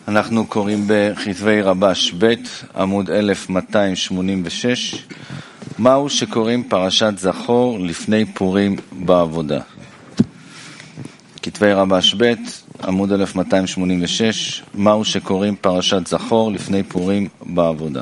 אנחנו קוראים בכתבי רבש ב' עמוד 1286 מהו שקוראים פרשת זכור לפני פורים בעבודה. כתבי רבש ב' עמוד 1286 מהו שקוראים פרשת זכור לפני פורים בעבודה.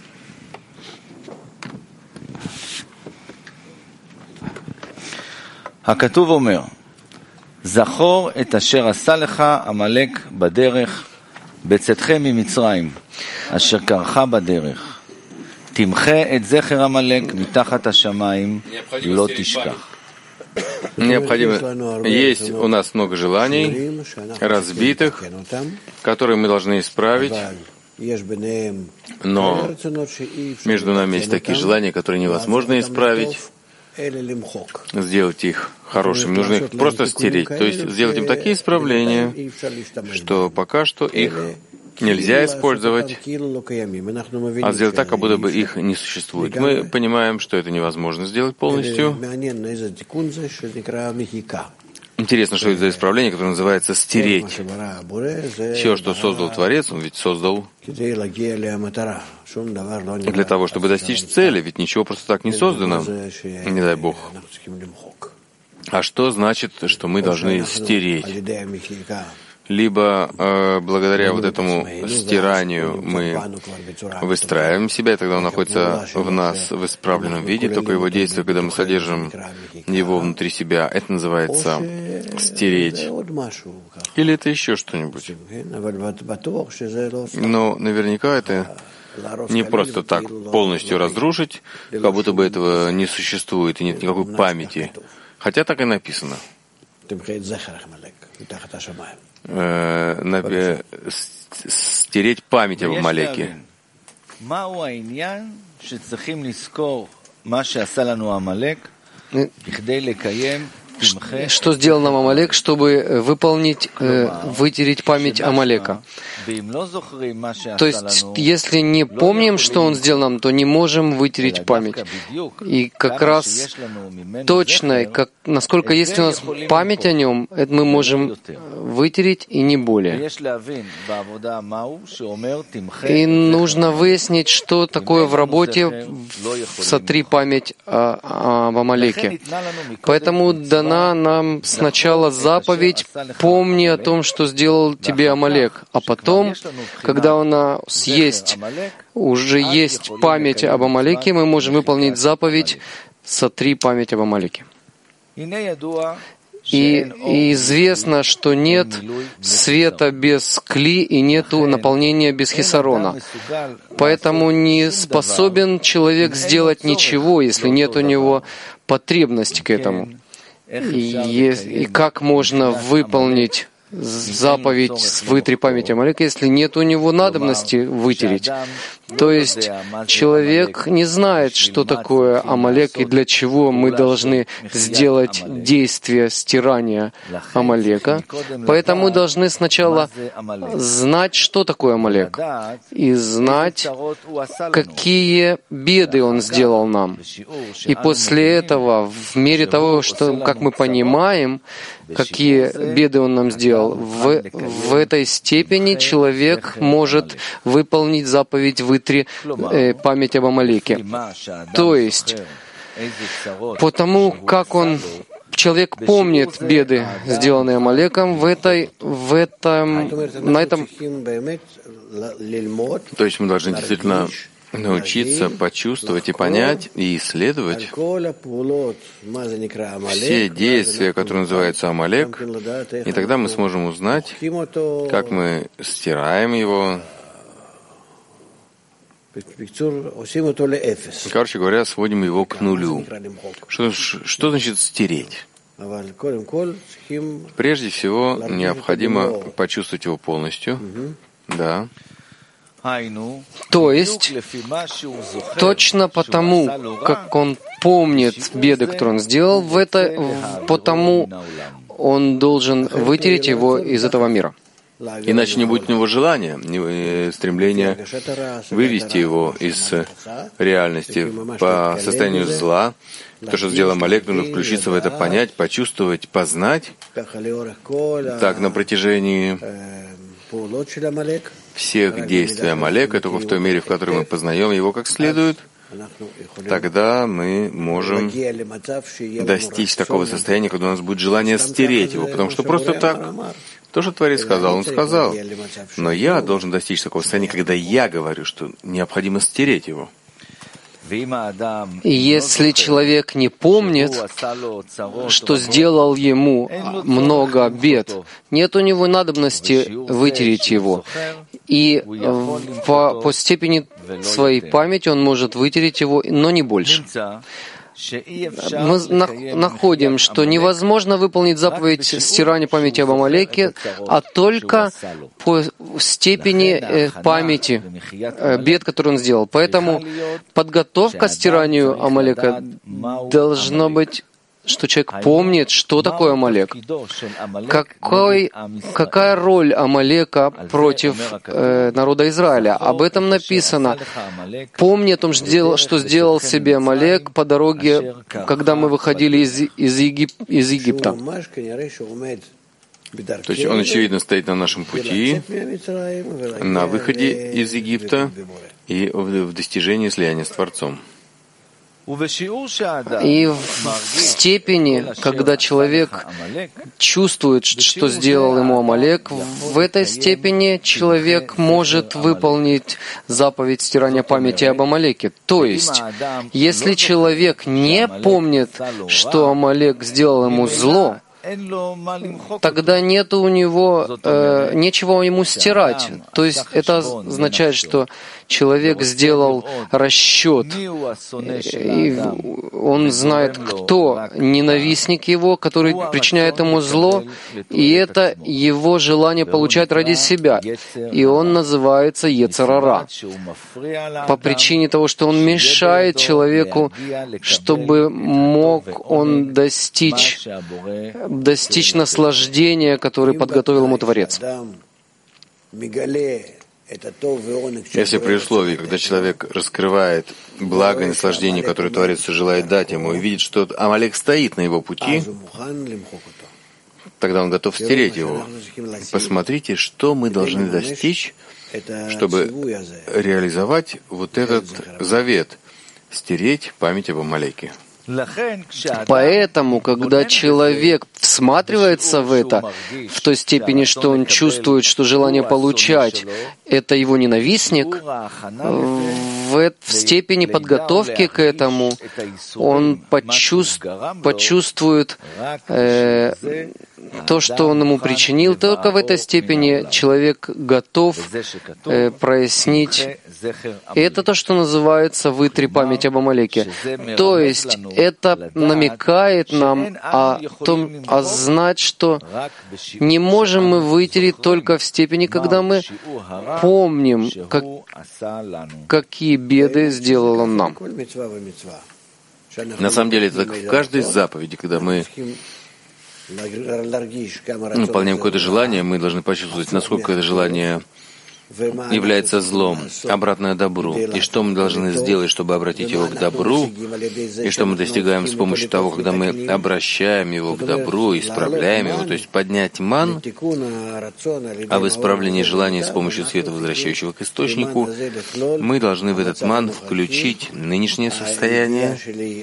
הכתוב אומר, זכור את אשר עשה לך עמלק בדרך בצאתכם ממצרים, אשר קרך בדרך. תמחה את זכר עמלק מתחת השמיים, לא תשכח. Необходимо. Есть у нас много желаний, разбитых, которые мы должны исправить, но между нами есть такие желания, которые невозможно исправить, сделать их хорошими. Нужно их просто стереть, то есть сделать им такие исправления, что пока что их нельзя использовать, а сделать так, как будто бы их не существует. Мы понимаем, что это невозможно сделать полностью. Интересно, что это за исправление, которое называется «стереть». Все, что создал Творец, он ведь создал для того, чтобы достичь цели, ведь ничего просто так не создано, не дай Бог. А что значит, что мы должны стереть? Либо благодаря вот этому стиранию мы выстраиваем себя, и тогда он находится в нас в исправленном виде, только его действие, когда мы содержим его внутри себя, это называется стереть. Или это еще что-нибудь. Но наверняка это не просто так полностью разрушить, как будто бы этого не существует и нет никакой памяти. Хотя так и написано. Стереть память об Амалеке. Что сделал нам Амалек, чтобы выполнить, вытереть память Амалека? То есть, если не помним, что он сделал нам, то не можем вытереть память. И как раз точно, насколько есть у нас память о нем, это мы можем вытереть и не более. И нужно выяснить, что такое в работе «сотри память об Амалеке». Поэтому дана нам сначала заповедь «помни о том, что сделал тебе Амалек», а потом, когда у нас уже есть память об Амалеке, мы можем выполнить заповедь «сотри память об Амалеке». И известно, что нет света без кли и нет наполнения без хисарона. Поэтому не способен человек сделать ничего, если нет у него потребности к этому. И как можно выполнить заповедь «вытри память Амалека», если нет у него надобности вытереть? То есть человек не знает, что такое Амалек и для чего мы должны сделать действие стирания Амалека. Поэтому должны сначала знать, что такое Амалек, и знать, какие беды он сделал нам. И после этого, в мере того, что, как мы понимаем, какие беды он нам сделал, в этой степени человек может выполнить заповедь «вытри память об Амалеке». То есть, потому как человек помнит беды, сделанные Амалеком, на этом... То есть мы должны действительно научиться почувствовать и понять, и исследовать все действия, которые называются Амалек, и тогда мы сможем узнать, как мы стираем его. Короче говоря, сводим его к нулю. Что значит стереть? Прежде всего, необходимо почувствовать его полностью. Да. То есть, точно потому, как он помнит беды, которые он сделал, потому он должен вытереть его из этого мира. Иначе не будет у него желания, стремления вывести его из реальности по состоянию зла. То, что сделал Амалек, нужно включиться в это, понять, почувствовать, познать. Так, на протяжении всех действий Амалека, только в той мере, в которой мы познаем его как следует, тогда мы можем достичь такого состояния, когда у нас будет желание стереть его, потому что просто так, то, что Творец сказал, он сказал. Но я должен достичь такого состояния, когда я говорю, что необходимо стереть его. И если человек не помнит, что сделал ему много бед, нет у него надобности вытереть его. И по степени своей памяти он может вытереть его, но не больше. Мы находим, что невозможно выполнить заповедь стирания памяти об Амалеке, а только по степени памяти бед, которые он сделал. Поэтому подготовка к стиранию Амалека должна быть, что человек помнит, что такое Амалек. Какая роль Амалека против народа Израиля? Об этом написано. Помни о том, что сделал себе Амалек по дороге, когда мы выходили из Египта. То есть он, очевидно, стоит на нашем пути, на выходе из Египта и в достижении слияния с Творцом. И в степени, когда человек чувствует, что сделал ему Амалек, в этой степени человек может выполнить заповедь стирания памяти об Амалеке. То есть, если человек не помнит, что Амалек сделал ему зло, тогда нет у него нечего ему стирать. То есть это означает, что человек сделал расчет, и он знает, кто ненавистник его, который причиняет ему зло, и это его желание получать ради себя. И он называется Йецер Ара. По причине того, что он мешает человеку, чтобы мог он достичь наслаждения, которое подготовил ему Творец. Если при условии, когда человек раскрывает благо и наслаждение, которое Творец желает дать ему, и видит, что Амалек стоит на его пути, тогда он готов стереть его. Посмотрите, что мы должны достичь, чтобы реализовать вот этот завет — стереть память об Амалеке. Поэтому, когда человек всматривается в это, в той степени, что он чувствует, что желание получать — это его ненавистник, в степени подготовки к этому он почувствует то, что он ему причинил. Только в этой степени человек готов прояснить. И это то, что называется «вытри память об Амалеке». То есть это намекает нам о том, знать, что не можем мы вытереть только в степени, когда мы помним, какие беды сделал он нам. На самом деле, это так в каждой заповеди, когда мы выполняем какое-то желание, мы должны почувствовать, насколько это желание является злом, обратное добру, и что мы должны сделать, чтобы обратить его к добру, и что мы достигаем с помощью того, когда мы обращаем его к добру, исправляем его, то есть поднять ман, а в исправлении желания с помощью света, возвращающего к источнику, мы должны в этот ман включить нынешнее состояние,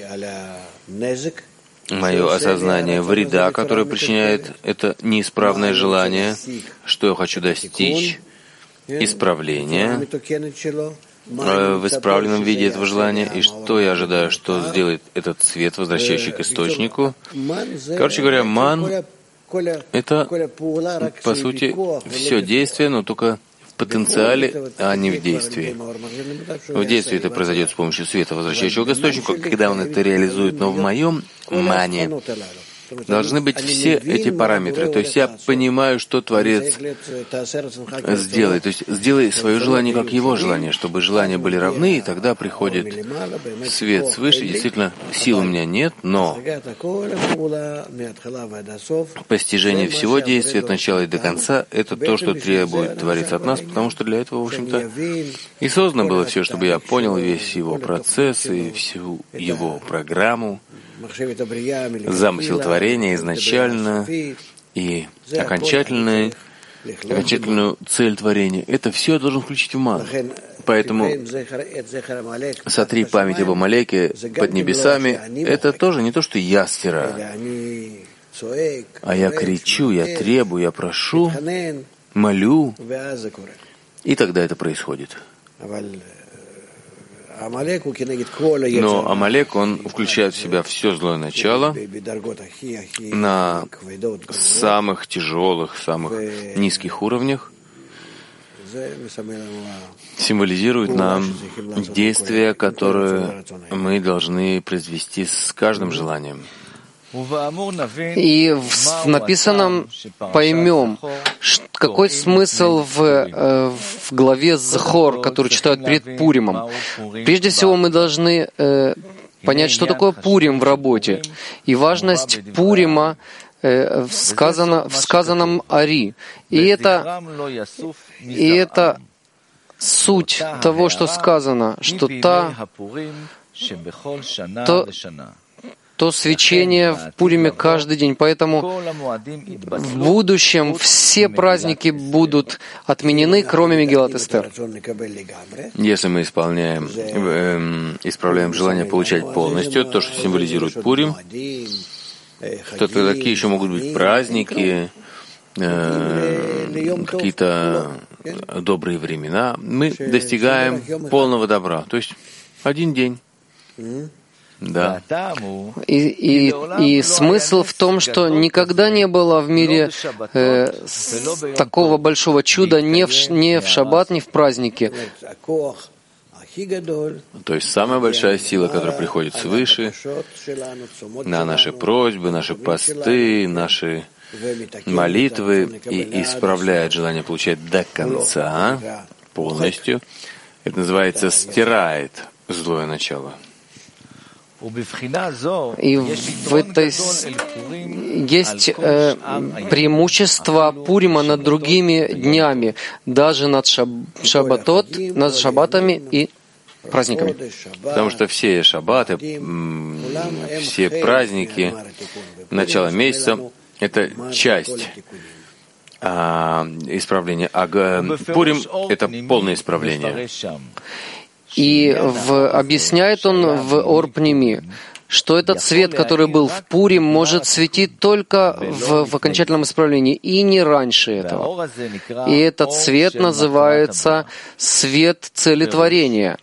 мое осознание вреда, которое причиняет это неисправное желание, что я хочу достичь, исправления в исправленном виде этого желания, и что я ожидаю, что сделает этот свет, возвращающий к источнику. Короче говоря, ман — это, по сути, все действие, но только в потенциале, а не в действии. В действии это произойдет с помощью света, возвращающего к источнику, когда он это реализует, но в моем мане должны быть все эти параметры. То есть я понимаю, что Творец сделает. То есть сделай свое желание как его желание, чтобы желания были равны, и тогда приходит свет свыше. Действительно, сил у меня нет, но постижение всего действия от начала и до конца — это то, что требует Творец от нас, потому что для этого, в общем-то, и создано было все, чтобы я понял весь его процесс и всю его программу, замысел творения изначально и окончательный, окончательную цель творения. Это все я должен включить в ман. Поэтому сотри память об Амалеке под небесами. Это тоже не то, что я стираю, а я кричу, я требую, я прошу, молю, и тогда это происходит. Но Амалек, он включает в себя все злое начало на самых тяжелых, самых низких уровнях, символизирует нам действия, которые мы должны произвести с каждым желанием. И в написанном поймем, какой смысл в главе Захор, которую читают перед Пуримом. Прежде всего, мы должны понять, что такое Пурим в работе, и важность Пурима в сказанном Ари. И это суть того, что сказано, что то свечение в Пуриме каждый день. Поэтому в будущем все праздники будут отменены, кроме Мегилат Эстер. Если мы исправляем желание получать полностью то, что символизирует Пурим, то какие еще могут быть праздники, какие-то добрые времена, мы достигаем полного добра. То есть один день. Да. И смысл в том, что никогда не было в мире такого большого чуда ни в шаббат, ни в праздники. То есть самая большая сила, которая приходит свыше, на наши просьбы, наши посты, наши молитвы и исправляет желание получать до конца, полностью. Это называется «стирает злое начало». И в этой есть преимущество Пурима над другими днями, даже над шаббатами и праздниками. Потому что все шаббаты, все праздники, начало месяца — это часть исправления. А Пурим — это полное исправление. И объясняет он в Ор-Пними, что этот свет, который был в Пурим, может светить только в окончательном исправлении, и не раньше этого. И этот свет называется свет целетворения.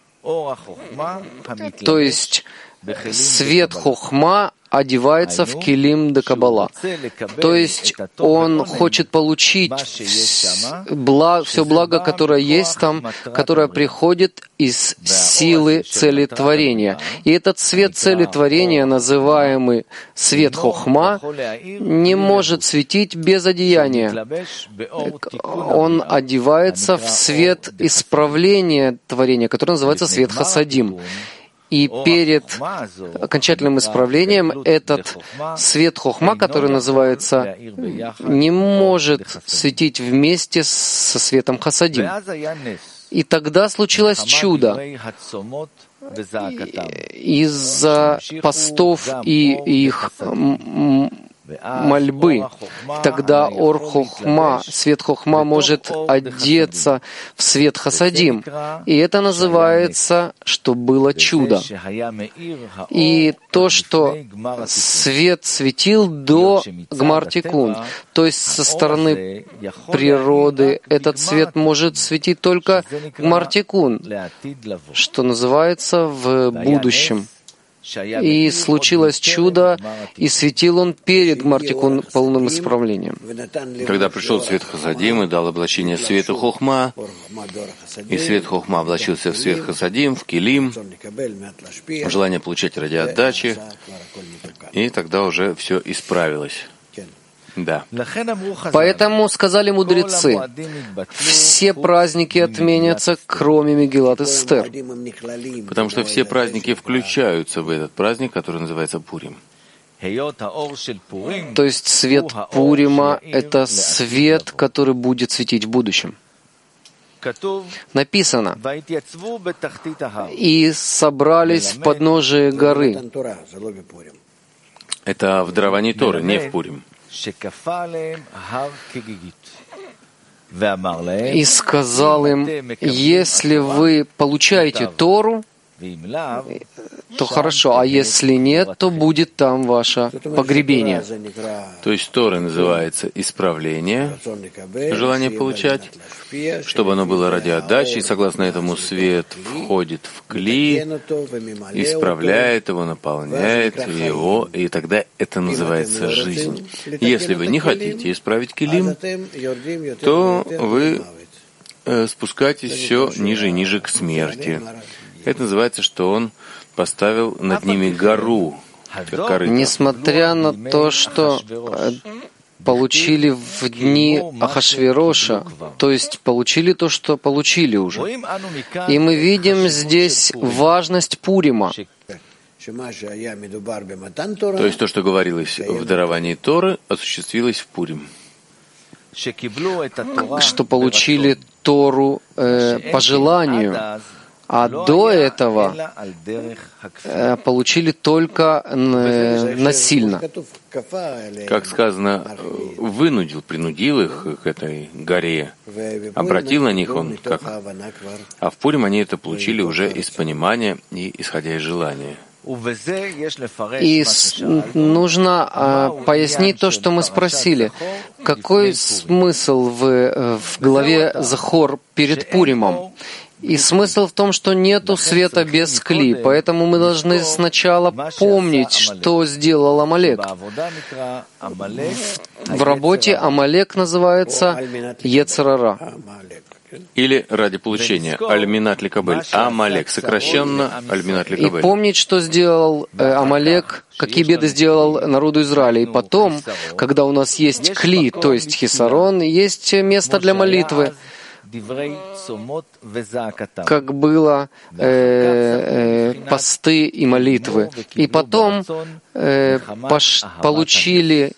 То есть свет Хохма одевается в килим де Каббала. То есть он хочет получить все благо, которое есть там, которое приходит из силы целетворения. И этот свет целетворения, называемый свет Хохма, не может светить без одеяния. Он одевается в свет исправления творения, который называется свет Хасадим. И перед окончательным исправлением этот свет Хохма, который называется, не может светить вместе со светом Хасадим. И тогда случилось чудо. Из-за постов и их мольбы. Тогда Ор Хохма, свет Хохма, может одеться в свет Хасадим. И это называется, что было чудо. И то, что свет светил до Гмар-Тикун, то есть со стороны природы, этот свет может светить только Гмар-Тикун, что называется в будущем. И случилось чудо, и светил он перед Гмар-Тикун полным исправлением. Когда пришел свет Хасадим и дал облачение свету Хохма, и свет Хохма облачился в свет Хасадим, в Килим, желание получать ради отдачи, и тогда уже все исправилось. Да. Поэтому сказали мудрецы, все праздники отменятся, кроме Мегилат Эстер. Потому что все праздники включаются в этот праздник, который называется Пурим. То есть свет Пурима — это свет, который будет светить в будущем. Написано: «И собрались в подножие горы». Это в даровании Торы, не в Пурим. и сказал им: если вы получаете Тору, то хорошо, а если нет, то будет там ваше погребение. То есть Тора называется исправление, желание получать, чтобы оно было ради отдачи, и согласно этому свет входит в кли, исправляет его, наполняет его, и тогда это называется жизнь. Если вы не хотите исправить килим, то вы спускаетесь все ниже и ниже к смерти. Это называется, что он поставил над ними гору. Несмотря на то, что получили в дни Ахашвероша, то есть получили то, что получили уже. И мы видим здесь важность Пурима. То есть то, что говорилось в даровании Торы, осуществилось в Пурим. Что получили Тору по желанию, а до этого получили только насильно. Как сказано, принудил их к этой горе, обратил на них он, а в Пурим они это получили уже из понимания и исходя из желания. И нужно пояснить то, что мы спросили. Какой смысл в главе Захор перед Пуримом? И смысл в том, что нету света без кли, поэтому мы должны сначала помнить, что сделал Амалек. В работе Амалек называется Йецер ара. Или ради получения Аль-Минат Ликабель. Амалек, сокращенно Аль-Минат Ликабель. И помнить, что сделал Амалек, какие беды сделал народу Израиля. И потом, когда у нас есть кли, то есть хисарон, есть место для молитвы, как было посты и молитвы. И потом получили...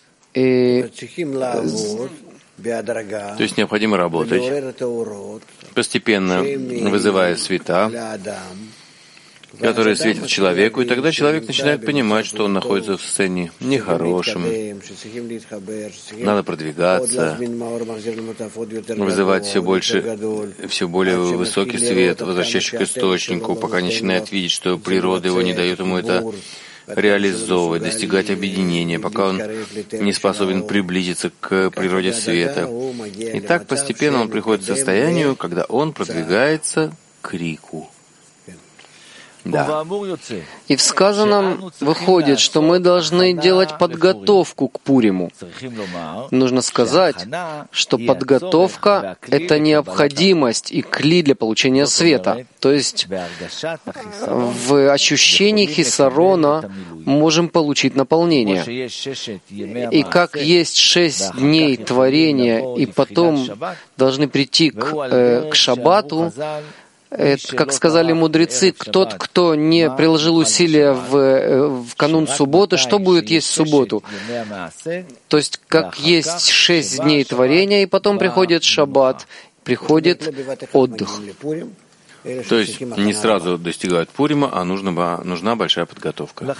То есть необходимо работать, постепенно вызывая света, которые светят человеку, и тогда человек начинает понимать, что он находится в состоянии нехорошем. Надо продвигаться, вызывать все более высокий свет, возвращающий к источнику, пока начинает видеть, что природа его не дает ему это реализовывать, достигать объединения, пока он не способен приблизиться к природе света. И так постепенно он приходит к состоянию, когда он продвигается к крику. Да. И в сказанном выходит, что мы должны делать подготовку к Пуриму. Нужно сказать, что подготовка — это необходимость и кли для получения света. То есть в ощущении хисарона можем получить наполнение. И как есть 6 дней творения, и потом должны прийти к шаббату, как сказали мудрецы, тот, кто не приложил усилия в канун субботы, что будет есть в субботу? То есть, как есть 6 дней творения, и потом приходит шаббат, приходит отдых. То есть не сразу достигают Пурима, а нужна большая подготовка.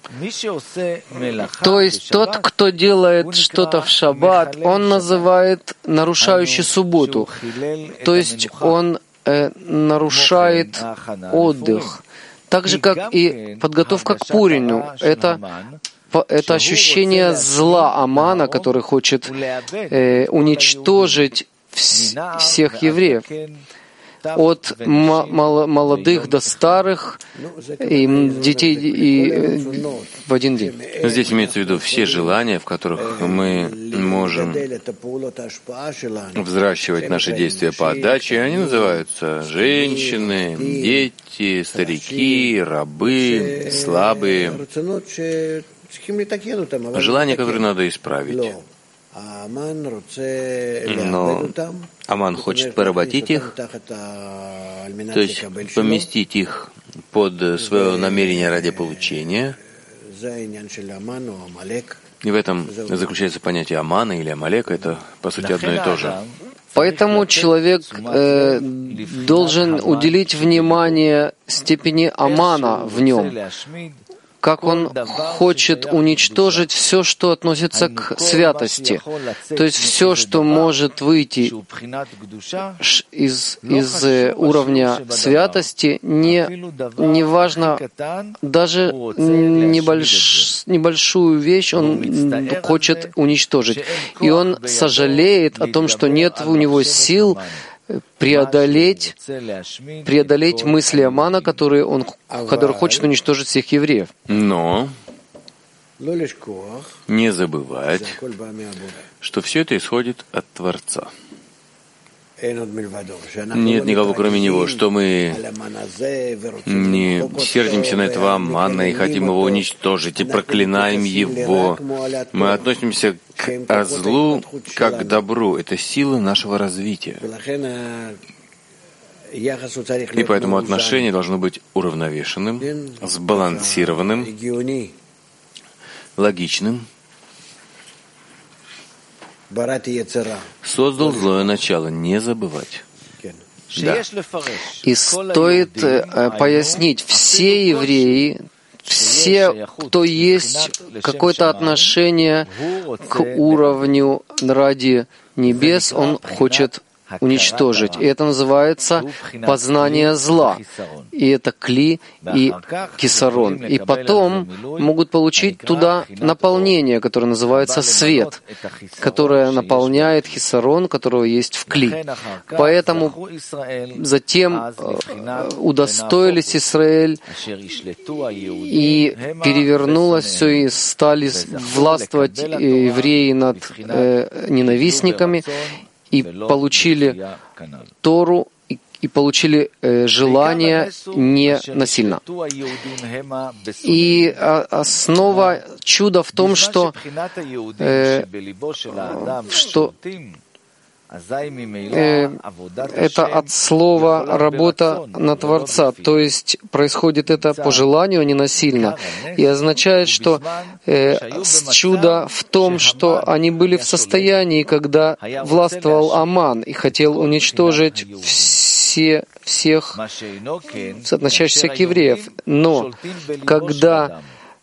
То есть тот, кто делает что-то в шаббат, он называет нарушающий субботу. То есть он нарушает отдых. Так же, как и подготовка к Пуриму. Это ощущение зла Амана, который хочет уничтожить всех евреев. От молодых до старых, и детей и в один день. Здесь имеется в виду все желания, в которых мы можем взращивать наши действия по отдаче. Они называются женщины, дети, старики, рабы, слабые. Желания, которые надо исправить. Но Аман хочет поработить их, то есть поместить их под свое намерение ради получения. И в этом заключается понятие Амана или Амалека, это по сути одно и то же. Поэтому человек должен уделить внимание степени Амана в нем. как он хочет уничтожить все, что относится к святости. То есть все, что может выйти из уровня святости, не важно, даже небольшую вещь он хочет уничтожить. И он сожалеет о том, что нет у него сил преодолеть мысли Амана, который хочет уничтожить всех евреев. Но не забывать, что все это исходит от Творца. Нет никого, кроме Него, что мы не сердимся на этого Амана и хотим его уничтожить, и проклинаем его. Мы относимся к злу как к добру. Это сила нашего развития. И поэтому отношение должно быть уравновешенным, сбалансированным, логичным. Создал злое начало, не забывать. Да. И стоит пояснить, все евреи, все, кто есть какое-то отношение к уровню ради небес, он хочет уничтожить. И это называется познание зла. И это кли и кисарон. И потом могут получить туда наполнение, которое называется свет, которое наполняет хисарон, которого есть в кли. Поэтому затем удостоились Израиль и перевернулось все, и стали властвовать евреи над ненавистниками, и получили Тору, и получили желание не насильно. И основа чуда в том, что это от слова «работа на Творца», то есть происходит это по желанию, а не насильно. И означает, что чудо в том, что они были в состоянии, когда властвовал Аман и хотел уничтожить всех относящихся к евреев. Но когда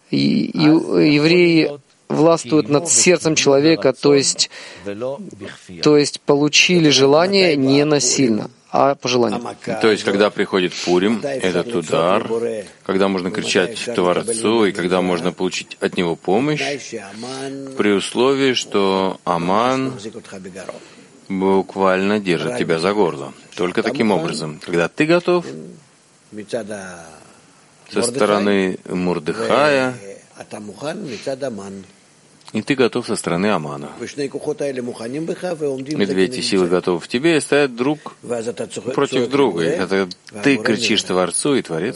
евреи властвуют над сердцем человека, то есть получили желание не насильно, а по желанию. То есть, когда приходит Пурим, этот удар, когда можно кричать Творцу, и когда можно получить от него помощь, при условии, что Аман буквально держит тебя за горло. Только таким образом. Когда ты готов, со стороны Мордехая, и ты готов со стороны Амана. И две эти силы готовы в тебе и стоят друг против друга. И когда ты кричишь Творцу, и Творец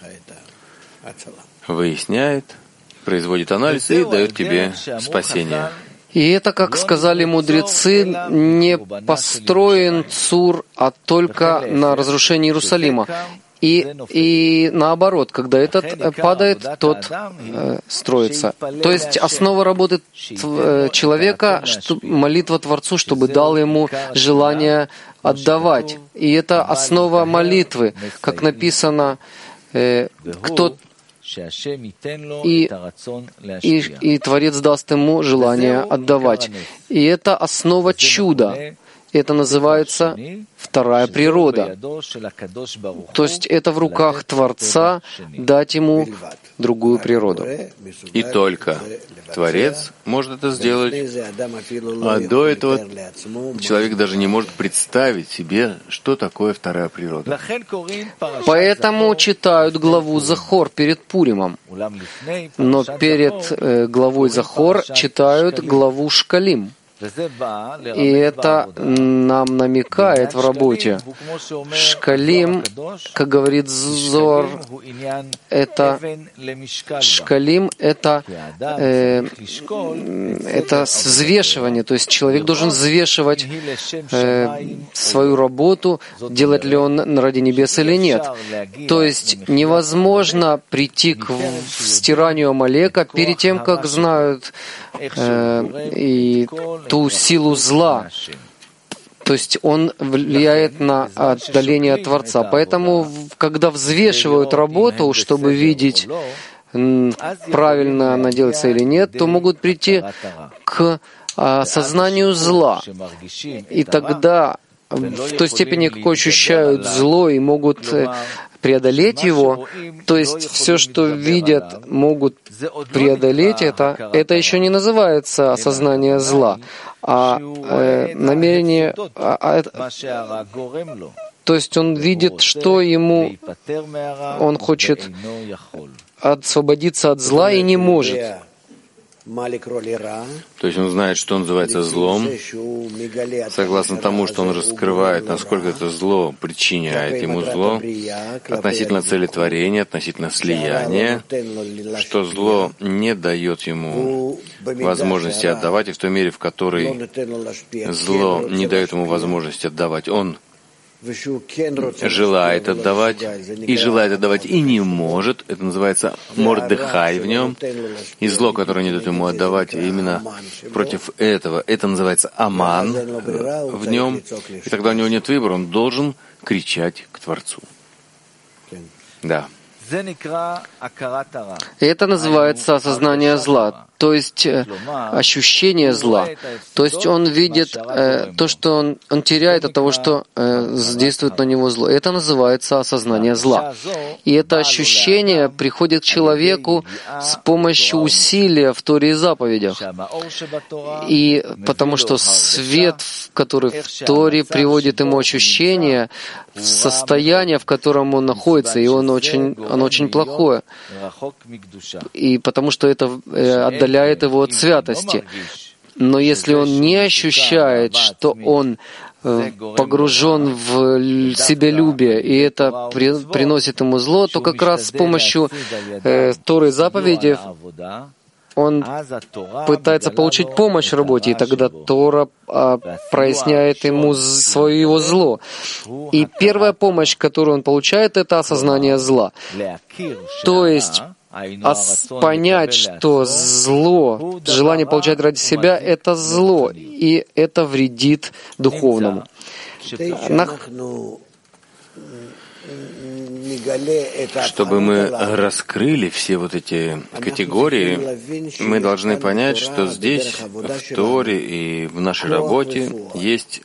выясняет, производит анализ и дает тебе спасение. И это, как сказали мудрецы, не построен Цур, а только на разрушении Иерусалима. И наоборот, когда этот падает, тот строится. То есть основа работы человека — молитва Творцу, чтобы дал ему желание отдавать. И это основа молитвы, как написано, и Творец даст ему желание отдавать. И это основа чуда. Это называется вторая природа. То есть это в руках Творца дать ему другую природу. И только Творец может это сделать, а до этого человек даже не может представить себе, что такое вторая природа. Поэтому читают главу Захор перед Пуримом. Но перед главой Захор читают главу Шкалим. И это нам намекает в работе. Шкалим, как говорит Зор, это взвешивание. То есть человек должен взвешивать свою работу, делать ли он ради небес или нет. То есть невозможно прийти к стиранию Амалека перед тем, как знают и ту силу зла. То есть он влияет на отдаление от Творца. Поэтому, когда взвешивают работу, чтобы видеть, правильно она делается или нет, то могут прийти к осознанию зла. И тогда в той степени, какой ощущают зло и могут преодолеть его, то есть все, что видят, могут преодолеть это еще не называется осознание зла, а намерение, то есть он видит, что ему, он хочет освободиться от зла и не может. То есть он знает, что называется злом, согласно тому, что он раскрывает, насколько это зло причиняет ему зло, относительно целетворения, относительно слияния, что зло не дает ему возможности отдавать, и в той мере, в которой зло не дает ему возможности отдавать, он желает отдавать и не может. Это называется Мордехай в нем. И зло, которое не дает ему отдавать, именно против этого. Это называется Аман в нем. И тогда у него нет выбора, он должен кричать к Творцу. Да. И это называется осознание зла, то есть ощущение зла. То есть он видит то, что он теряет от того, что действует на него зло. Это называется осознание зла. И это ощущение приходит к человеку с помощью усилия в Торе и заповедях. И потому что свет, который в Торе приводит ему ощущение, состояние, в котором он находится, и оно очень плохое. И потому что это отдаляет его от святости. Но если он не ощущает, что он погружен в себялюбие, и это приносит ему зло, то как раз с помощью Торы и заповедей он пытается получить помощь в работе, и тогда Тора проясняет ему его зло. И первая помощь, которую он получает, это осознание зла. То есть понять, что зло, желание получать ради себя, это зло, и это вредит духовному. Чтобы мы раскрыли все вот эти категории, мы должны понять, что здесь, в Торе и в нашей работе, есть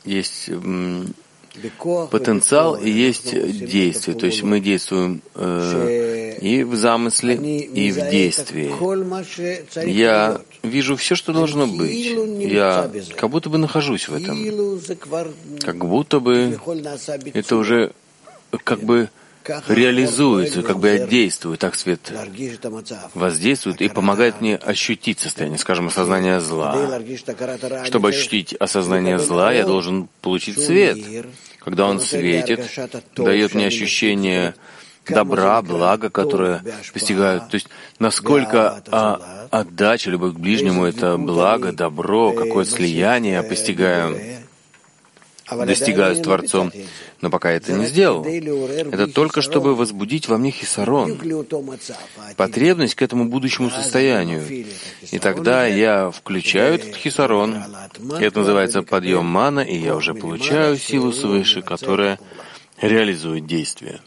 потенциал и есть действие. То есть мы действуем и в замысле, и в действии. Я вижу все, что должно быть. Я как будто бы нахожусь в этом. Как будто бы это уже как бы реализуется, как бы я действую, так свет воздействует и помогает мне ощутить состояние, скажем, осознания зла. Чтобы ощутить осознание зла, я должен получить свет. Когда он светит, дает мне ощущение добра, блага, которое постигают. То есть насколько отдача, любовь к ближнему — это благо, добро, какое слияние я достигаю с Творцом, но пока это не сделал. Это только чтобы возбудить во мне хисарон, потребность к этому будущему состоянию. И тогда я включаю этот хисарон, это называется подъем мана, и я уже получаю силу свыше, которая реализует действие.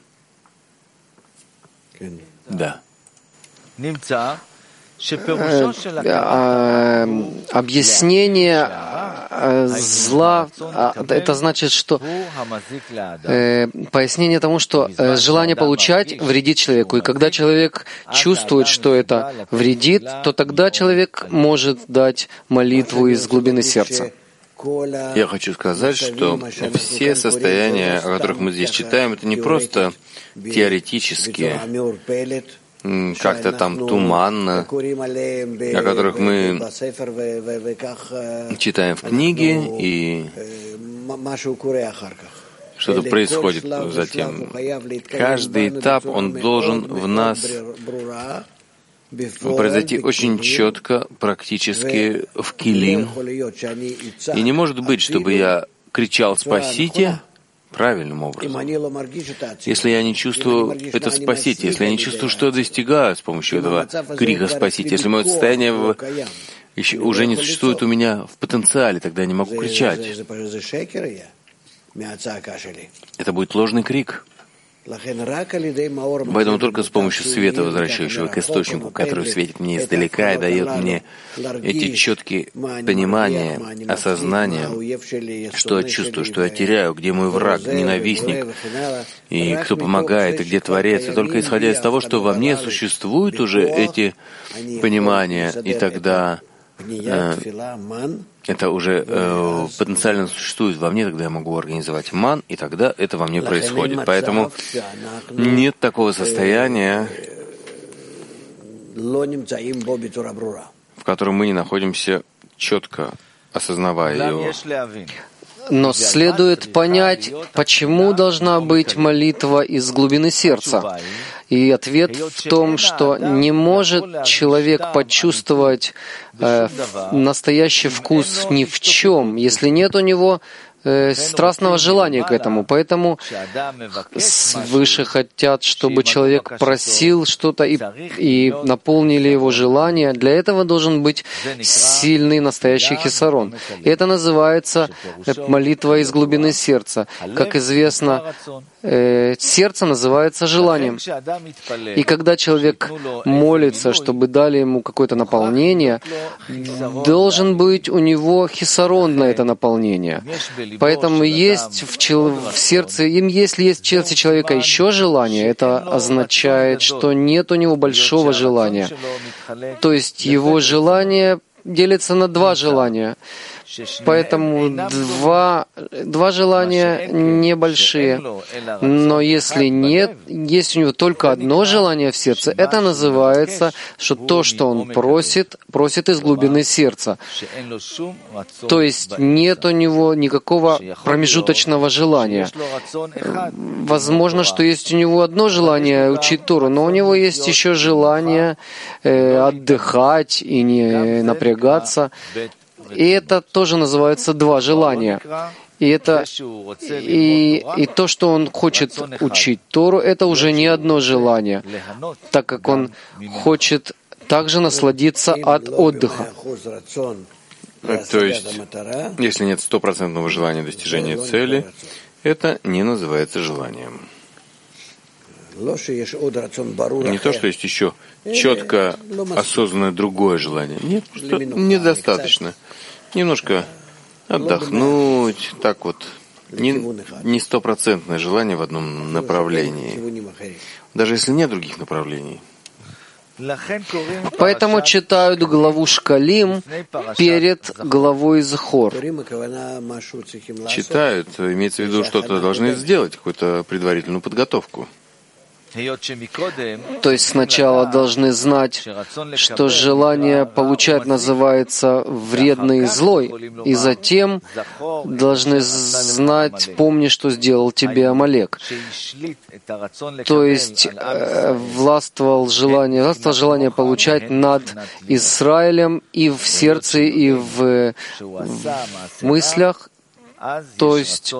Да. Объяснение зла, это значит, что пояснение тому, что желание получать вредит человеку. И когда человек чувствует, что это вредит, то тогда человек может дать молитву из глубины сердца. Я хочу сказать, что все состояния, о которых мы здесь читаем, это не просто теоретические, как-то там туманно, о которых мы читаем в книге, и что-то происходит затем. Каждый этап, он должен в нас произойти очень четко, практически в килим. И не может быть, чтобы я кричал «Спасите!» правильным образом. Если я не чувствую это «спасите», если я не чувствую, что я достигаю с помощью этого крика «спасите», если мое состояние уже не существует у меня в потенциале, тогда я не могу кричать. Это будет ложный крик. Поэтому только с помощью света, возвращающего к источнику, который светит мне издалека и дает мне эти четкие понимания, осознания, что я чувствую, что я теряю, где мой враг, ненавистник, и кто помогает, и где Творец. И только исходя из того, что во мне существуют уже эти понимания, и тогда это уже потенциально существует во мне, тогда я могу организовать ман, и тогда это во мне происходит. Поэтому нет такого состояния, в котором мы не находимся, четко осознавая его. Но следует понять, почему должна быть молитва из глубины сердца. И ответ в том, что не может человек почувствовать настоящий вкус ни в чем, если нет у него страстного желания к этому. Поэтому свыше хотят, чтобы человек просил что-то и наполнили его желание. Для этого должен быть сильный настоящий хисарон. И это называется молитва из глубины сердца. Как известно, сердце называется желанием. И когда человек молится, чтобы дали ему какое-то наполнение, должен быть у него хисарон на это наполнение. Поэтому есть в сердце, если есть в сердце человека еще желание, это означает, что нет у него большого желания. То есть его желание делится на два желания. Поэтому два желания небольшие. Но если нет, есть у него только одно желание в сердце, это называется, что то, что он просит из глубины сердца. То есть нет у него никакого промежуточного желания. Возможно, что есть у него одно желание учить Тору, но у него есть еще желание отдыхать и не напрягаться. И это тоже называется два желания. И то, что он хочет учить Тору, это уже не одно желание, так как он хочет также насладиться от отдыха. То есть, если нет стопроцентного желания достижения цели, это не называется желанием. Не то, что есть еще четко осознанное другое желание. Нет, просто недостаточно. Немножко отдохнуть, так вот, не стопроцентное желание в одном направлении, даже если нет других направлений. Поэтому читают главу Шкалим перед главой Зохор. Читают, имеется в виду, что-то должны сделать, какую-то предварительную подготовку. То есть сначала должны знать, что желание получать называется вредный и злой, и затем должны знать, помни, что сделал тебе Амалек. То есть властвовал желание получать над Израилем и в сердце, и в мыслях. То есть,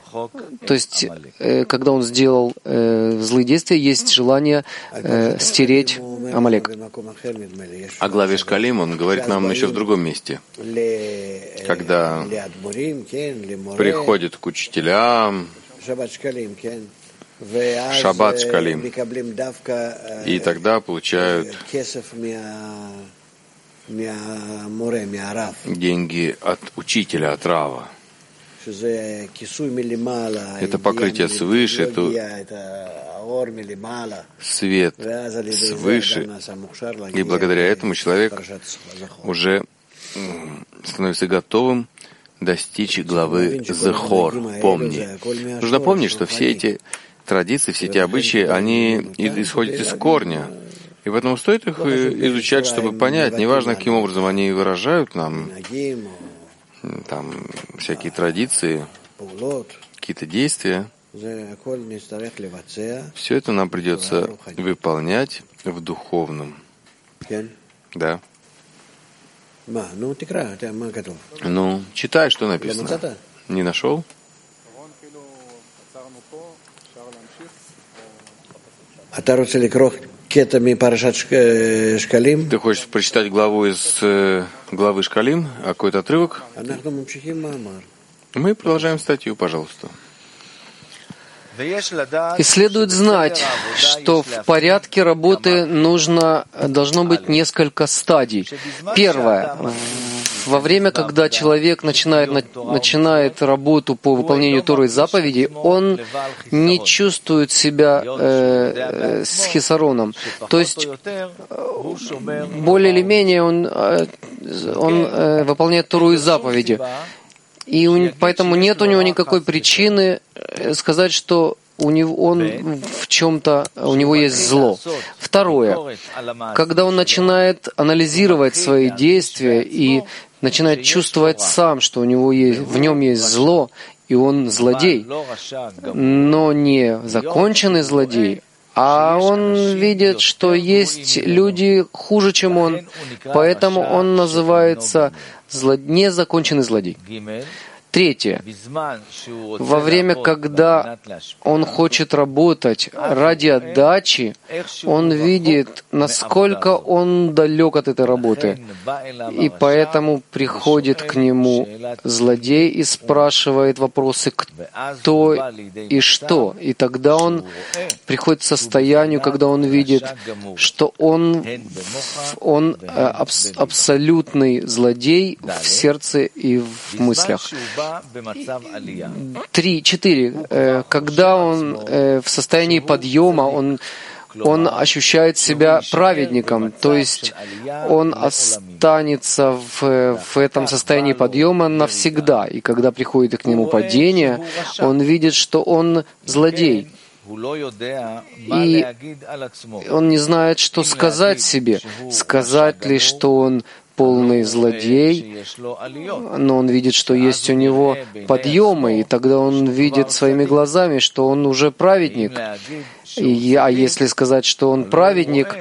когда он сделал злые действия, есть желание стереть Амалек. О главе Шкалим он говорит нам еще в другом месте. Когда приходит к учителям, Шаббат Шкалим, и тогда получают деньги от учителя, от Рава. Это покрытие свыше, это свет свыше, и благодаря этому человек уже становится готовым достичь главы Зохор, помни. Нужно помнить, что все эти традиции, все эти обычаи, они исходят из корня. И поэтому стоит их изучать, чтобы понять, неважно, каким образом они выражают нам там всякие традиции, какие-то действия, все это нам придется выполнять в духовном. Да. Ну, читай, что написано. Не нашел? Ты хочешь прочитать главу из главы Шкалим, какой-то отрывок? Мы продолжаем статью, пожалуйста. И следует знать, что в порядке работы должно быть несколько стадий. Первое. Во время, когда человек начинает работу по выполнению Торы и заповедей, он не чувствует себя с хисароном. То есть, более или менее, он выполняет Тору и заповеди. И поэтому нет у него никакой причины сказать, что у него есть зло. Второе. Когда он начинает анализировать свои действия и начинает чувствовать сам, что в нем есть зло, и он злодей, но не законченный злодей, а он видит, что есть люди хуже, чем он, поэтому он называется незаконченный злодей. Третье. Во время, когда он хочет работать ради отдачи, он видит, насколько он далек от этой работы. И поэтому приходит к нему злодей и спрашивает вопросы «кто и что?». И тогда он приходит к состоянию, когда он видит, что он абсолютный злодей в сердце и в мыслях. 4. Когда он в состоянии подъема, он ощущает себя праведником, то есть он останется в этом состоянии подъема навсегда. И когда приходит к нему падение, он видит, что он злодей. И он не знает, что сказать себе. Сказать ли, что он полный злодей, но он видит, что есть у него подъемы, и тогда он видит своими глазами, что он уже праведник. А если сказать, что он праведник,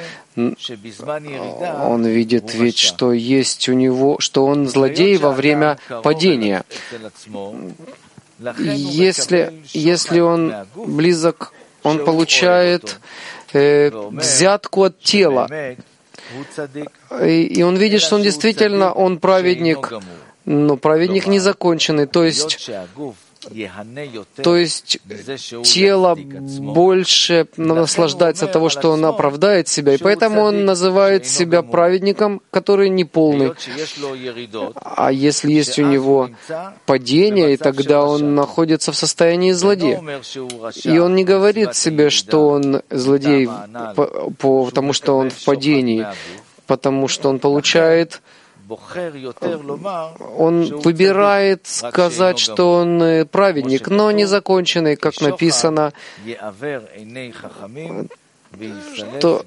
он видит ведь, что есть у него, что он злодей во время падения. Если он близок, он получает взятку от тела. И он видит, что он действительно праведник, но праведник незаконченный, то есть тело больше наслаждается от того, что он оправдает себя, и поэтому он называет себя праведником, который не полный. А если есть у него падение, и тогда он находится в состоянии злодея. И он не говорит себе, что он злодей, потому что он в падении, потому что он получает... Он выбирает сказать, что он праведник, но не законченный, как написано, что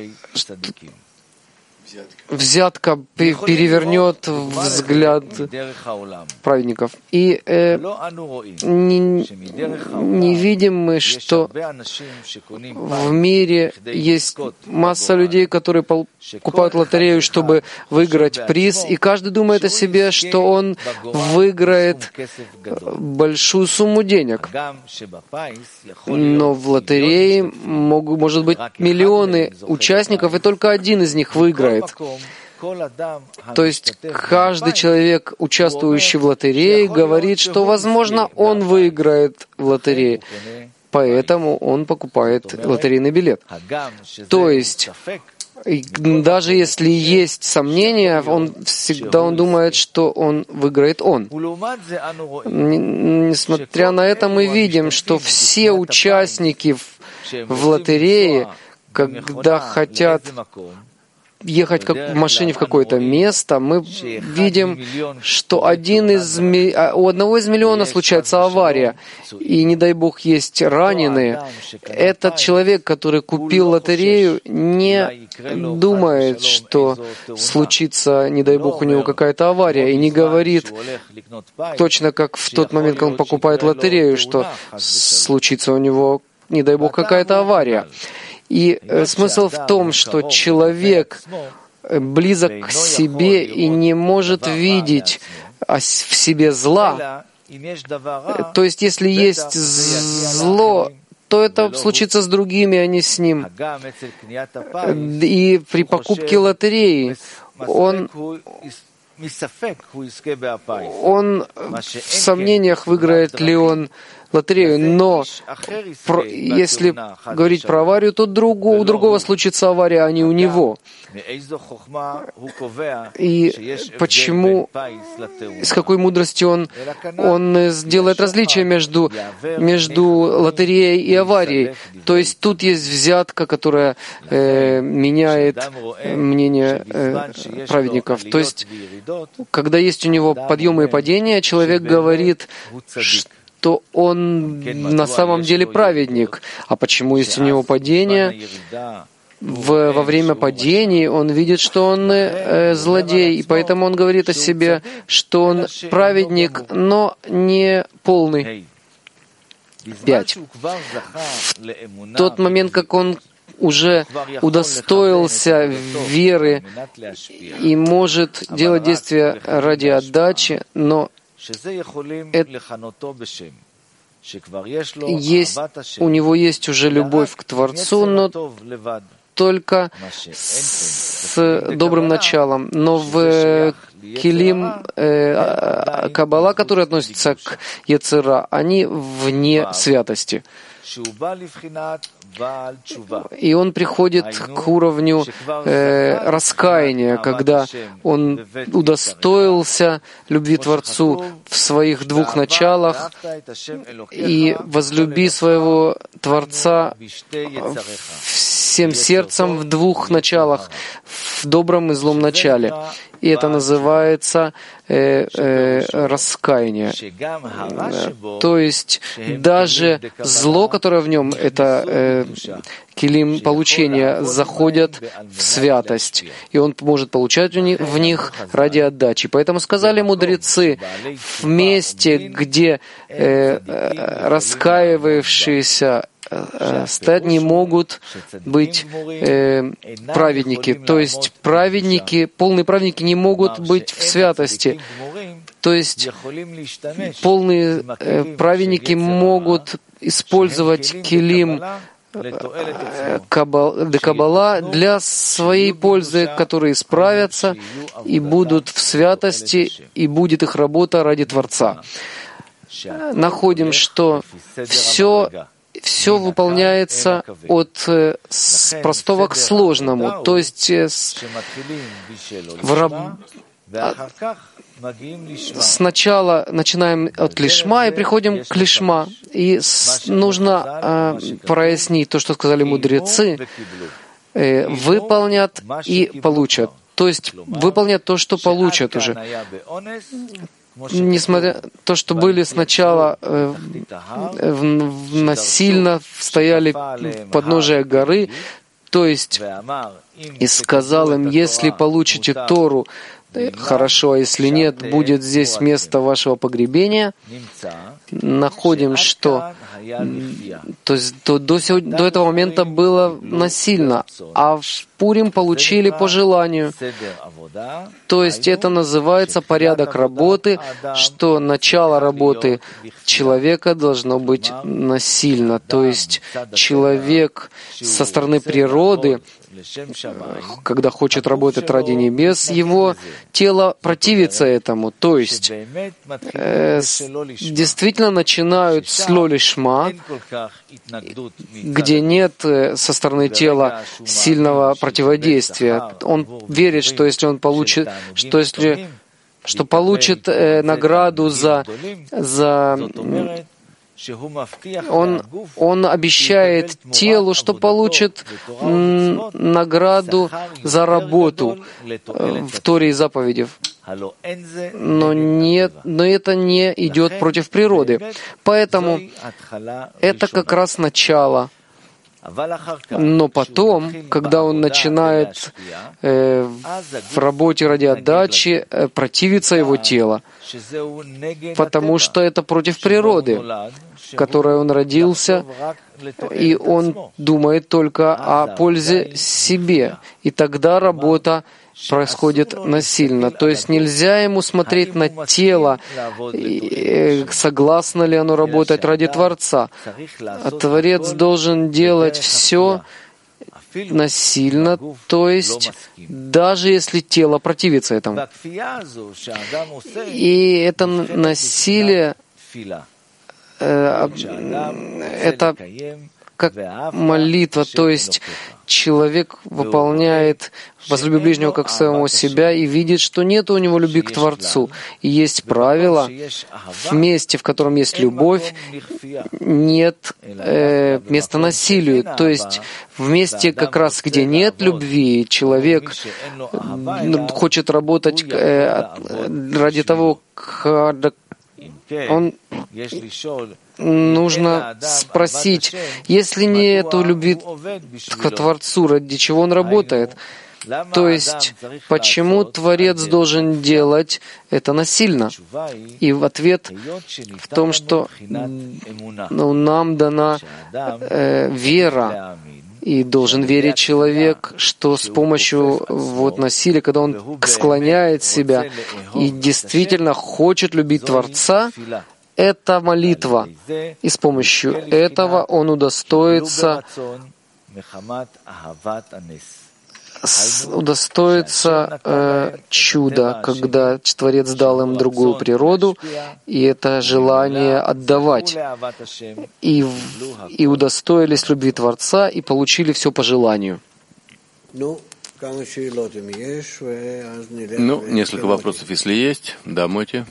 взятка перевернет взгляд праведников. И не видим мы, что в мире есть масса людей, которые покупают лотерею, чтобы выиграть приз, и каждый думает о себе, что он выиграет большую сумму денег. Но в лотерее может быть миллионы участников, и только один из них выиграет. То есть каждый человек, участвующий в лотерее, говорит, что, возможно, он выиграет в лотерее. Поэтому он покупает лотерейный билет. То есть, даже если есть сомнения, он думает, что он выиграет он. Несмотря на это, мы видим, что все участники в лотерее, когда хотят ехать в машине в какое-то место, мы видим, что у одного из миллиона случается авария, и, не дай Бог, есть раненые. Этот человек, который купил лотерею, не думает, что случится, не дай Бог, у него какая-то авария, и не говорит, точно как в тот момент, когда он покупает лотерею, что случится у него, не дай Бог, какая-то авария. И смысл в том, что человек близок к себе и не может видеть в себе зла. То есть, если есть зло, то это случится с другими, а не с ним. И при покупке лотереи он в сомнениях, выиграет ли он лотерею, но если говорить про аварию, то у другого случится авария, а не у него. И почему, с какой мудростью он сделает различие между лотереей и аварией? То есть тут есть взятка, которая меняет мнение праведников. То есть, когда есть у него подъемы и падения, человек говорит, что он на самом деле праведник. А почему есть у него падение? Во время падений он видит, что он злодей, и поэтому он говорит о себе, что он праведник, но не полный. 5. В тот момент, как он уже удостоился веры и может делать действия ради отдачи, но у него есть уже любовь к Творцу, но только с добрым началом. Но в Келим Каббала, которые относятся к Йецер-ара, они вне святости. И он приходит к уровню раскаяния, когда он удостоился любви Творцу в своих двух началах и возлюби своего Творца всем сердцем в двух началах, в добром и злом начале. И это называется раскаяние. То есть даже зло, которое в нем, это килим получения, заходят в святость. И он может получать в них ради отдачи. Поэтому сказали мудрецы, в месте, где раскаивающиеся стать не могут быть праведники. То есть полные праведники не могут быть в святости. То есть полные праведники могут использовать килим Каббала для своей пользы, которые справятся и будут в святости, и будет их работа ради Творца. Находим, что все выполняется от простого к сложному. То есть сначала начинаем от лишма и приходим к лишма. И нужно прояснить то, что сказали мудрецы. Выполнят и получат. То есть выполнят то, что получат уже. Несмотря на то, что были сначала насильно стояли в подножии горы, то есть и сказал им, если получите Тору, хорошо, а если нет, будет здесь место вашего погребения. Находим, что до этого момента было насильно, а в Пурим получили по желанию. То есть это называется порядок работы, что начало работы человека должно быть насильно. То есть человек со стороны природы, когда хочет работать ради небес, его тело противится этому. То есть действительно начинают с лолишма, где нет со стороны тела сильного противодействия. Он верит, что если он получит, что получит награду он обещает телу, что получит награду за работу в Торе и заповедях. Но это не идет против природы. Поэтому это как раз начало. Но потом, когда он начинает в работе ради отдачи, противится его тело, потому что это против природы, в которой он родился, и он думает только о пользе себе. И тогда работа происходит насильно. То есть нельзя ему смотреть на тело, согласно ли оно работать ради Творца. А Творец должен делать все насильно, то есть даже если тело противится этому. И это насилие это как молитва, то есть человек выполняет «возлюби ближнего как самого себя» и видит, что нет у него любви к Творцу. И есть правило: в месте, в котором есть любовь, нет места насилию. То есть в месте, как раз где нет любви, человек хочет работать ради того, он нужно спросить, если нету любви к Творцу, ради чего он работает? То есть, почему Творец должен делать это насильно? И в ответ в том, что нам дана вера, и должен верить человек, что с помощью насилия, когда он склоняет себя и действительно хочет любить Творца, это молитва. И с помощью этого он удостоится чуда, когда Творец дал им другую природу, и это желание отдавать. И удостоились любви Творца, и получили все по желанию. Несколько вопросов, если есть, дамойте.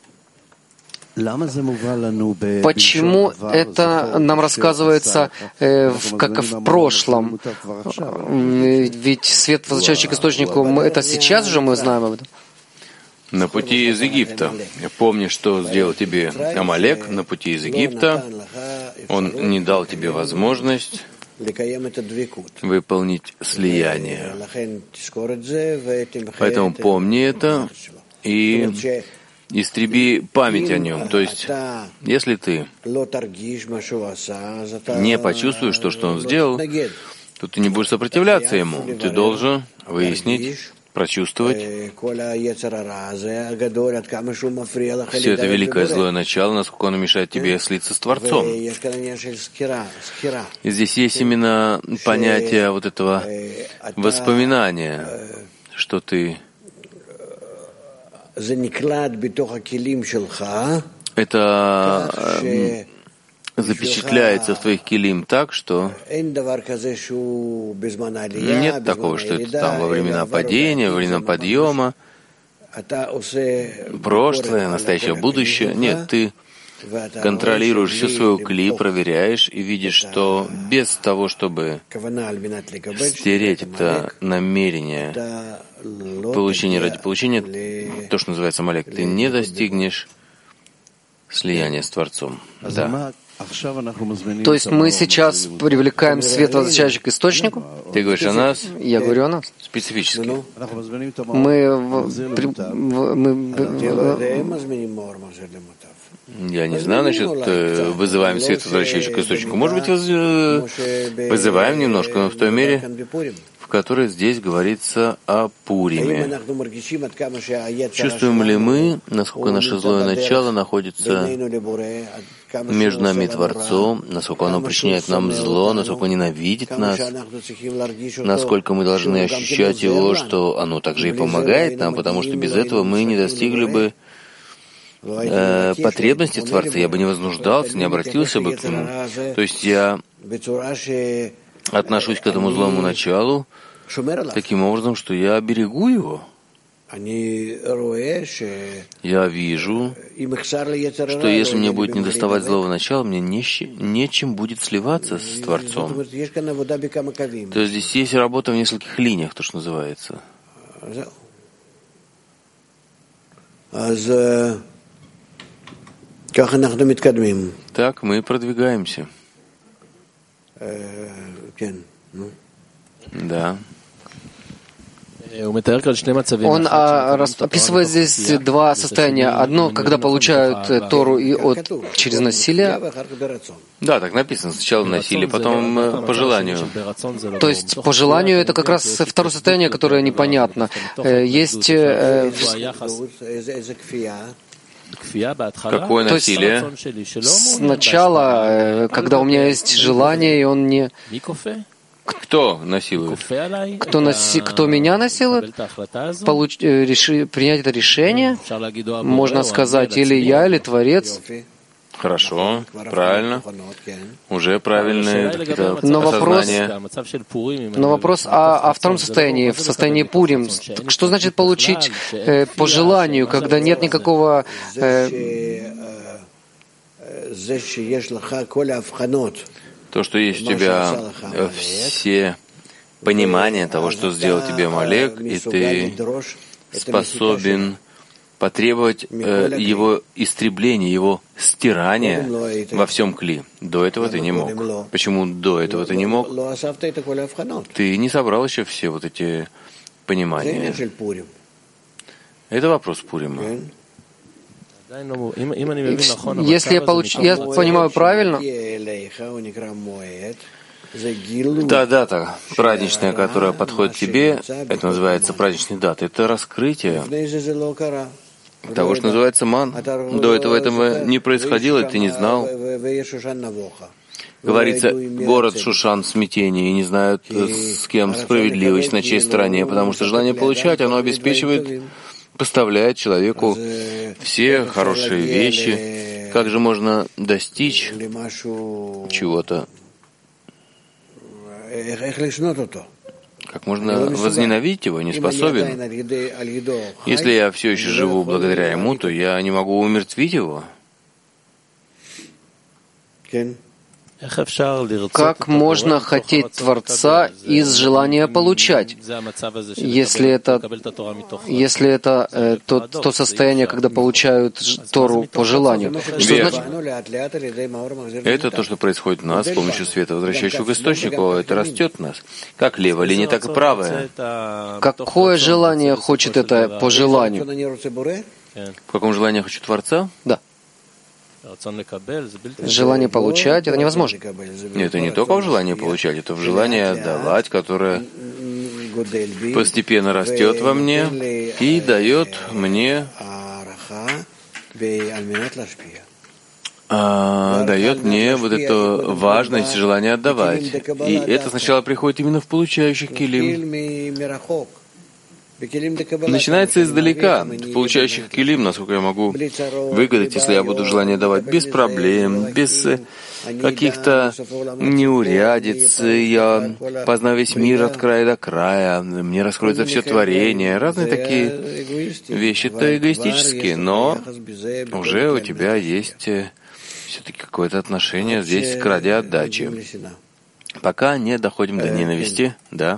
Почему это нам рассказывается как в прошлом? Ведь свет, возвращающий к источнику, это сейчас уже мы знаем об этом. На пути из Египта. Помни, что сделал тебе Амалек на пути из Египта. Он не дал тебе возможность выполнить слияние. Поэтому помни это и истреби память о нем. То есть, если ты не почувствуешь то, что он сделал, то ты не будешь сопротивляться ему. Ты должен выяснить, прочувствовать все это великое злое начало, насколько оно мешает тебе слиться с Творцом. И здесь есть именно понятие вот этого воспоминания, что ты это запечатляется в твоих килим так, что нет такого, что это там во времена падения, во времена подъема, прошлое, настоящее, будущее. Нет, ты контролируешь всю свою кли, проверяешь и видишь, что без того, чтобы стереть это намерение получения ради получения, то, что называется Амалек, ты не достигнешь слияния с Творцом. Да. То есть мы сейчас привлекаем свет, возвращающий к источнику? Ты говоришь о нас? Я говорю о нас. Специфически. Я не знаю насчет вызываем свет, возвращающий к источнику. Может быть, вызываем немножко, но в той мере, в которой здесь говорится о Пуриме. Чувствуем ли мы, насколько наше злое начало находится между нами и Творцом, насколько оно причиняет нам зло, насколько ненавидит нас, насколько мы должны ощущать его, что оно также и помогает нам, потому что без этого мы не достигли бы потребности в Творце, я бы не вознуждался, не обратился бы к нему. То есть я отношусь к этому злому началу таким образом, что я берегу его. Я вижу, что если мне будет недоставать злого начала, мне нечем будет сливаться с Творцом. То есть здесь есть работа в нескольких линиях, то, что называется. Так мы продвигаемся. Да. Он описывает здесь два состояния. Одно, когда получают Тору через насилие. Да, так написано. Сначала насилие, потом по желанию. То есть по желанию это как раз второе состояние, которое непонятно. Есть какое насилие? Сначала, когда у меня есть желание, и он не... Кто насилует? Кто меня насилует? Принять это решение? Можно сказать, или я, или Творец. Хорошо, правильно. Уже правильное осознание. Но вопрос о втором состоянии, в состоянии Пурим. Что значит получить по желанию, когда нет никакого... То, что есть у тебя все понимания того, что сделал тебе Амалек, и ты способен потребовать его истребления, его стирания во всем кли. До этого ты не мог. Почему до этого ты не мог? Ты не собрал еще все вот эти понимания. Это вопрос Пурима. Если я понимаю правильно, та дата праздничная, которая подходит тебе, это называется праздничная дата, это раскрытие того, что называется ман. До этого не происходило, ты не знал. Говорится, город Шушан в смятении, и не знают, с кем справедливость, на чьей стороне, потому что желание получать, оно обеспечивает, поставляет человеку все хорошие вещи. Как же можно достичь чего-то? Как можно возненавидеть его, не способен? Если я все еще живу благодаря ему, то я не могу умертвить его. как можно хотеть Творца из желания получать, если это то состояние, когда получают Тору по желанию? Что значит? Это то, что происходит у нас с помощью света, возвращающего к источнику. Это растет в нас. Как левая линия, так и правая. Какое желание хочет это по желанию? В каком желании я хочу Творца? Да. Желание получать — это невозможно. Нет, это не только в желании получать, это в желании отдавать, которое постепенно растет во мне и дает мне вот эту важность желания отдавать. И это сначала приходит именно в получающих килим. Начинается издалека, в получающих килим, насколько я могу выгадать, если я буду желание давать без проблем, без каких-то неурядиц, я познаю весь мир от края до края, мне раскроется все творение, разные такие вещи, это эгоистические, но уже у тебя есть все-таки какое-то отношение здесь к ради отдачи. Пока не доходим до ненависти, да.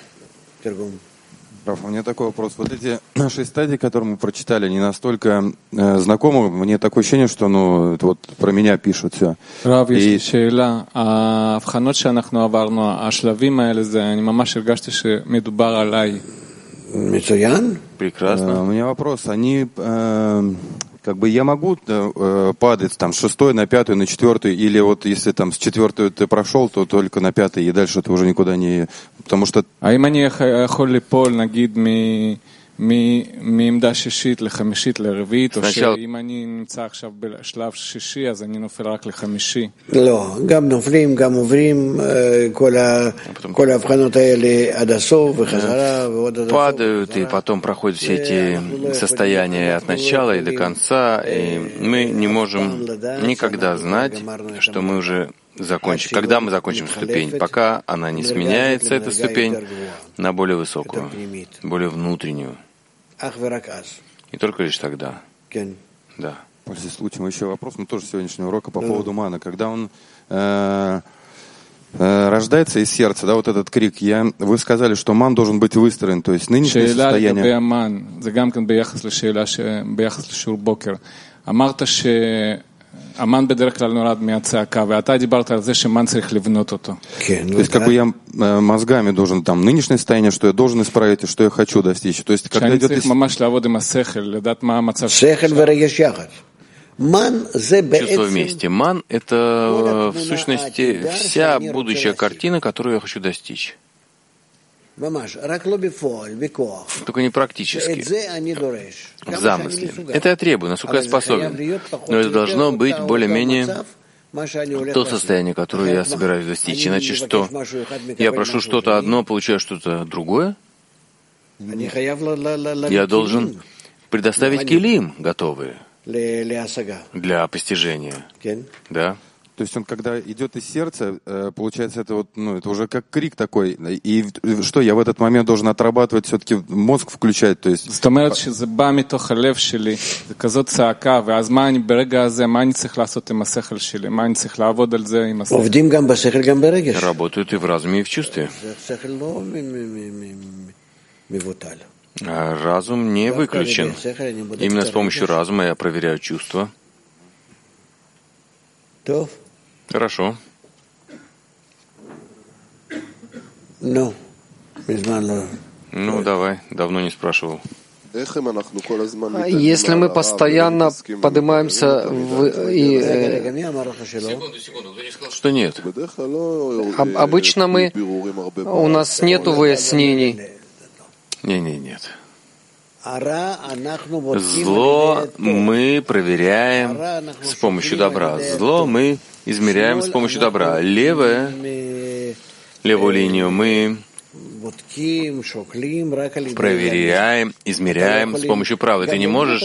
У меня такой вопрос. Вот эти 6 стадий, которые мы прочитали, не настолько знакомы. Мне такое ощущение, что вот про меня пишут все. רב, יש לי שאלה. ההבחנות שאנחנו עברנו, השלבים האלה, אני ממש הרגשתי שמדובר עליי. Прекрасно. У меня вопрос. Они я могу падать там с 6 на 5, на 4, или вот если там с 4 ты прошел, то только на 5, и дальше ты уже никуда не... Потому что... האם אני יכול ליפול, נגיד, מעמדה שישית לחמישית לרביעית, או שאם אני נמצא עכשיו בשלב שישי, אז אני נופל רק לחמישי? לא, גם נופלים, גם עוברים כל ההבחנות האלה עד הסוף וחזרה ועוד עד הסוף. Падают и потом проходят все эти состояния от начала и до конца, и мы не можем никогда знать, что мы уже закончим. Когда мы закончим ступень? Пока она не сменяется, эта ступень, на более высокую, более внутреннюю. И только лишь тогда. Да. После случая еще вопрос, тоже сегодняшнего урока по поводу мана. Когда он рождается из сердца, да, вот этот крик, вы сказали, что ман должен быть выстроен, то есть нынешнее состояние. המן בדרך כלל נולד מהצעקה, ואתה דיברת על זה שמן צריך לבנות אותו. То есть я мозгами должен нынешнее состояние, что я должен исправить, и что я хочу достичь. То есть когда идет... ממש לעבוד עם השכל, לדעת מה המצב... שכל ורגש יחד. Чувство вместе. Ман — это в сущности вся будущая картина, которую я хочу достичь. Только не практически, в замысле. Это я требую, насколько я способен. Но это должно быть более-менее то состояние, которое я собираюсь достичь. Иначе что? Я прошу что-то одно, получаю что-то другое? Я должен предоставить килим готовые. для постижения. Да? То есть он, когда идет из сердца, получается, это вот, это уже как крик такой. И что, я в этот момент должен отрабатывать, все-таки мозг включать, то есть... זאת אומרת שזה בא מתוך הלב שלי, זה כזאת צעקה, ואז מה אני ברגע הזה, מה אני צריך לעשות עם השכל שלי? מה אני צריך לעבוד על זה עם השכל? עובדים גם בשכל גם ברגש. Работают и в разуме, и в чувстве. השכל לא מבוטל. Разум не выключен. Именно с помощью разума я проверяю чувства. טוב. Хорошо. Ну, давай, давно не спрашивал. Если мы постоянно поднимаемся Что нет? Обычно у нас нету выяснений. Нет. Зло мы проверяем с помощью добра. Зло мы измеряем с помощью добра. Левую линию мы проверяем, измеряем с помощью правой. Ты не можешь?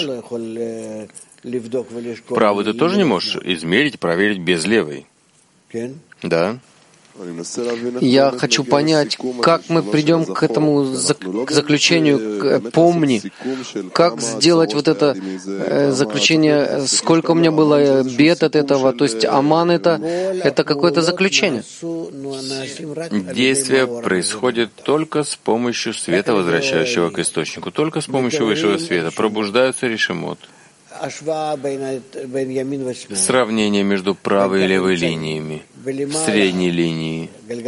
Правую ты тоже не можешь измерить, проверить без левой. Да. Я хочу понять, как мы придем к этому заключению «помни», как сделать вот это заключение, сколько у меня было бед от этого, то есть аман это какое-то заключение. Действие происходит только с помощью света, возвращающего к источнику, только с помощью высшего света. Пробуждаются решимот. Сравнение между правой и левой линиями, в средней линии,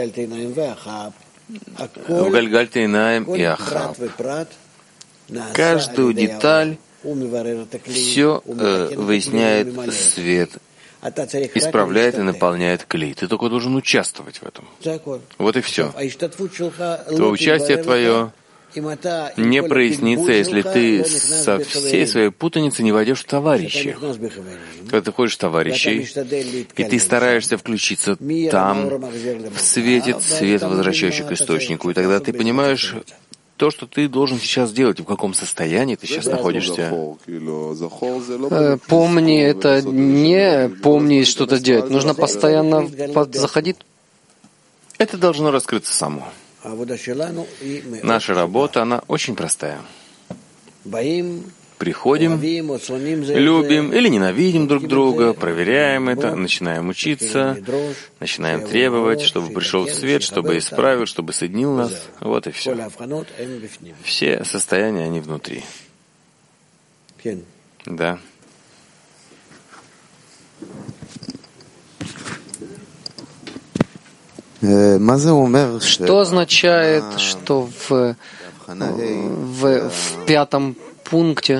в Гальгальтейнаем и Ахаб. Каждую деталь все выясняет свет, исправляет и наполняет клей. Ты только должен участвовать в этом. Вот и все. То участие твое не прояснится, если ты со всей своей путаницы не войдешь в товарищи. Когда ты ходишь в товарищей, и ты стараешься включиться там, в свете свет, возвращающий к источнику, и тогда ты понимаешь то, что ты должен сейчас делать, в каком состоянии ты сейчас находишься. Помни, это не помни что-то делать. Нужно постоянно заходить. Это должно раскрыться само. Наша работа, она очень простая. Приходим, любим или ненавидим друг друга, проверяем это, начинаем учиться, начинаем требовать, чтобы пришел свет, чтобы исправил, чтобы соединил нас. Вот и все. Все состояния, они внутри. Да. Что означает, что в пятом пункте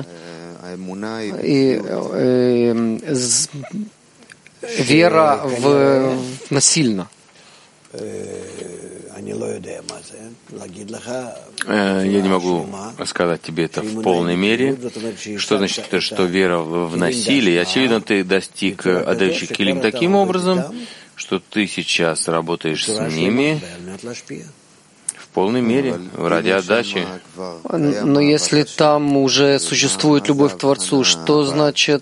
вера насильно? Я не могу сказать тебе это в полной мере. Что значит это, что вера в насилие? Очевидно, ты достиг отдающих килим таким образом, что ты сейчас работаешь с ними в полной мере, ради отдачи. Но если там уже существует любовь к Творцу, что значит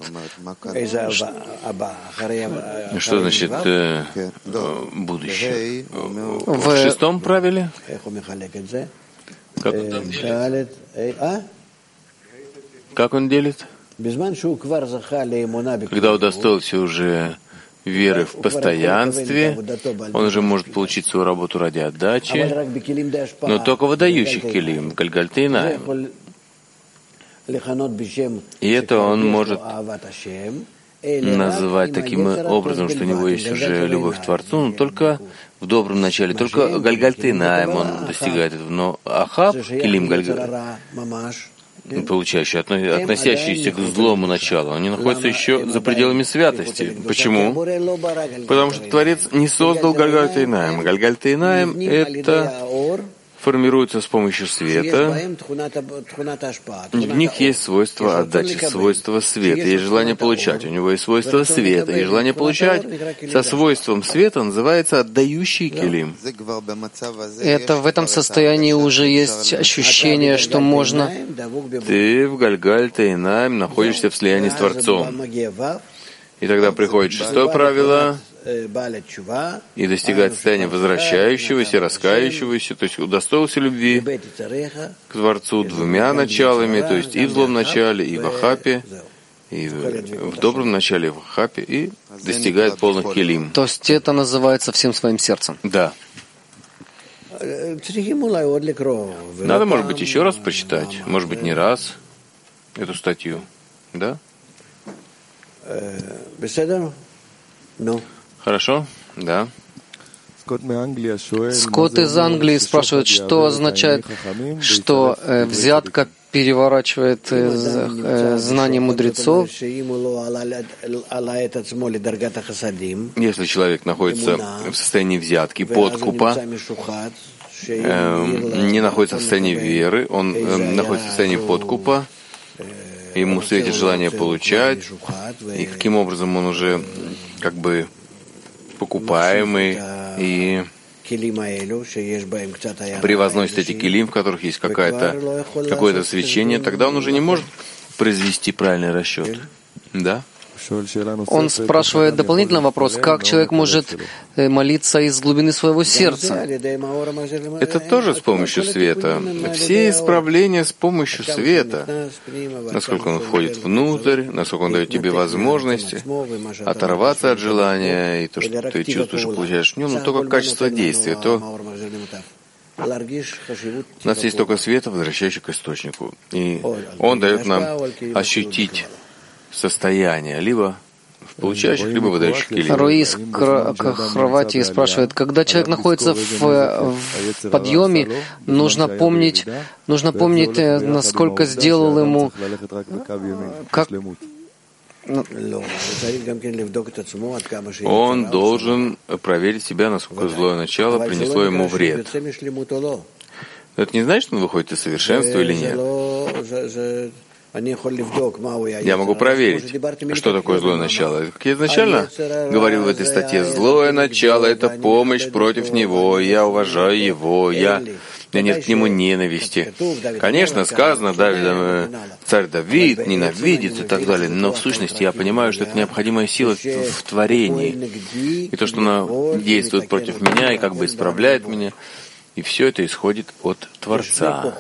будущее? В шестом правиле? Как он делит? Когда удостоился уже веры в постоянстве, он уже может получить свою работу ради отдачи, но только выдающих килим, гальгальтейнаем. И это он может называть таким образом, что у него есть уже любовь к Творцу, но только в добром начале, только гальгальтейнаем он достигает этого. Но Ахаб, килим получающий, относящийся к злому началу, они находятся еще за пределами святости. Почему? Потому что Творец не создал Гальгальтейнаем. Гальгальтейнаем — это формируются с помощью света. В них есть свойство отдачи, свойство света, есть желание получать. У него есть свойство света, и желание получать со свойством света называется отдающий келим. Это в этом состоянии уже есть ощущение, что можно... Ты в Гальгаль-Тейнаим находишься в слиянии с Творцом. И тогда приходит шестое правило и достигает состояния возвращающегося, раскающегося, то есть удостоился любви к Творцу двумя началами, то есть и в злом начале, и в Ахапе, и в добром начале, и в Ахапе, и достигает полных келим. То есть это называется всем своим сердцем. Да. Надо, может быть, еще раз прочитать, может быть, не раз эту статью, да? Хорошо? Да. Скотт из Англии спрашивает, что означает, что взятка переворачивает знание мудрецов. Если человек находится в состоянии взятки, подкупа, не находится в состоянии веры, он находится в состоянии подкупа, ему светит желание получать, и каким образом он уже как бы покупаемый, и превозносит эти килим, в которых есть какое-то свечение, тогда он уже не может произвести правильный расчет. Да? Он спрашивает дополнительный вопрос, как человек может молиться из глубины своего сердца? Это тоже с помощью света. Все исправления с помощью света. Насколько он входит внутрь, насколько он дает тебе возможности оторваться от желания, и то, что ты чувствуешь и получаешь в нем, но только качество действия. У нас есть только свет, возвращающий к источнику. И он дает нам ощутить состояние, либо в получающих, либо выдающих келим. Руис Хорватии спрашивает, когда человек находится в подъеме, нужно помнить, насколько сделал ему, как... Он должен проверить себя, насколько злое начало принесло ему вред. Это не значит, что он выходит из совершенства или нет. Я могу проверить, что такое злое начало. Как я изначально говорил в этой статье, злое начало — это помощь против него, я уважаю его, я нет к нему ненависти. Конечно, сказано, царь Давид ненавидит и так далее, но в сущности я понимаю, что это необходимая сила в творении. И то, что она действует против меня и как бы исправляет меня, и все это исходит от Творца.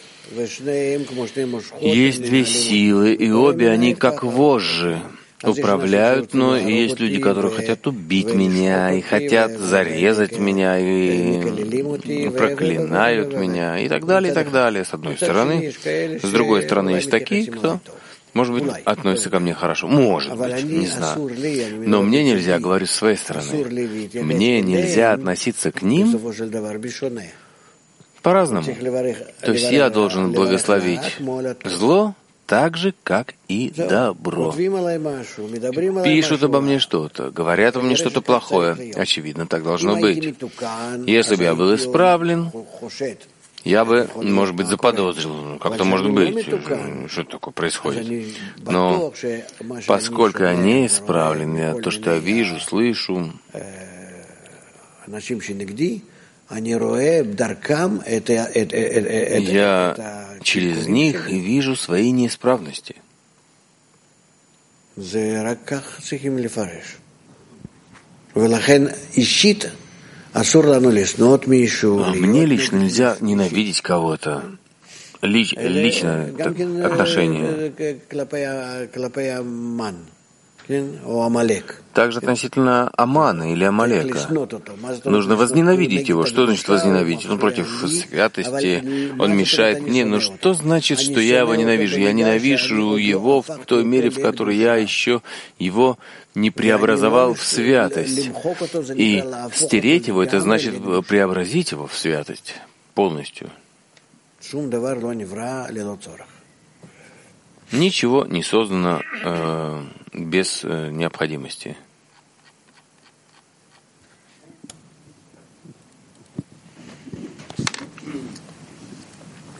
Есть две силы, и обе они как вожжи управляют мной, и есть люди, которые хотят убить меня, и хотят зарезать меня, и проклинают меня, и так далее, с одной стороны. С другой стороны, есть такие, кто, может быть, относится ко мне хорошо. Может быть, не знаю. Но мне нельзя, говорю с своей стороны, мне нельзя относиться к ним по-разному. То есть я должен благословить зло так же, как и добро. Пишут обо мне что-то, говорят обо мне что-то плохое. Очевидно, так должно быть. Если бы я был исправлен, я бы, может быть, заподозрил, как-то может быть, что такое происходит. Но поскольку я не исправлен, то, что я вижу, слышу, я через них вижу свои неисправности. Мне лично нельзя ненавидеть кого-то. Личное отношение. Также относительно Амана или Амалека. Нужно возненавидеть его. Что значит возненавидеть? Он против святости, он мешает мне. Но что значит, что я его ненавижу? Я ненавижу его в той мере, в которой я еще его не преобразовал в святость. И стереть его — это значит преобразить его в святость полностью. Ничего не создано без необходимости.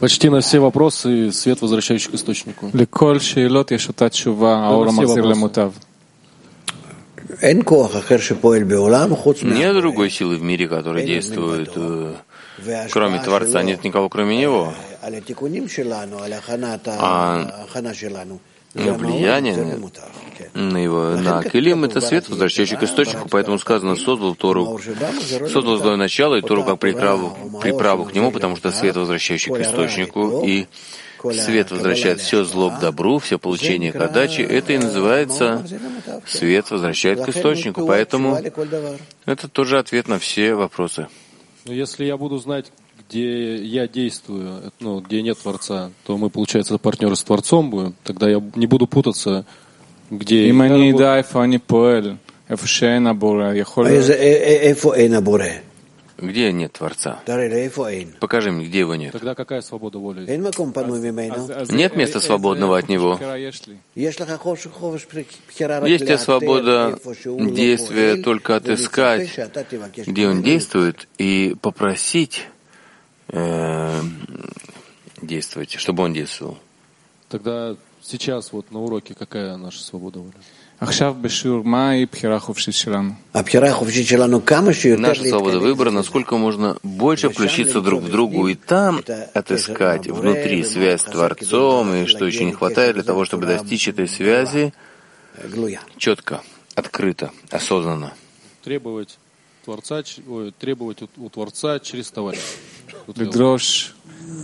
Почти на все вопросы свет, возвращающий к источнику. לכל שאלות יש אותה תשובה, האור המחזיר למוטב. אין כוח אחר שפועל בעולם חוץ Нет другой силы в мире, которая действует, кроме Творца, нет никого, кроме Него. על התיקונים שלנו, על ההכנה שלנו. Влияние на его, на Келим — это свет, возвращающий к источнику, поэтому сказано, создал Тору, создал злое начало и Тору как приправу к нему, потому что свет, возвращающий к источнику, и свет возвращает все зло к добру, все получение к отдаче, это и называется свет возвращает к источнику, поэтому это тоже ответ на все вопросы. Но если я буду знать, где я действую, где нет Творца, то мы, получается, партнеры с Творцом будем, тогда я не буду путаться, где... אם אני אדע איפה אני פועל, איפה שאין הבורא, יכול... איפה אין הבורא? Где нет Творца? תראה לי, איפה אין? Покажи мне, где его нет. Тогда какая свобода воли? אין מקום פנוי ממנו. Нет места свободного от него. יש לך חופש בחירה רק Есть ли свобода действия только отыскать, где он действует, и попросить действовать, чтобы он действовал? Тогда сейчас вот на уроке какая наша свобода воли? עכשיו בשיעור, מהי בחירה חופשית שלנו? הבחירה החופשית שלנו כמה שיותר... Наша свобода выбора, насколько можно больше включиться друг в другу и там отыскать внутри связь с Творцом, и что еще не хватает для того, чтобы достичь этой связи четко, открыто, осознанно. Требовать у Творца через товарища. לדרוש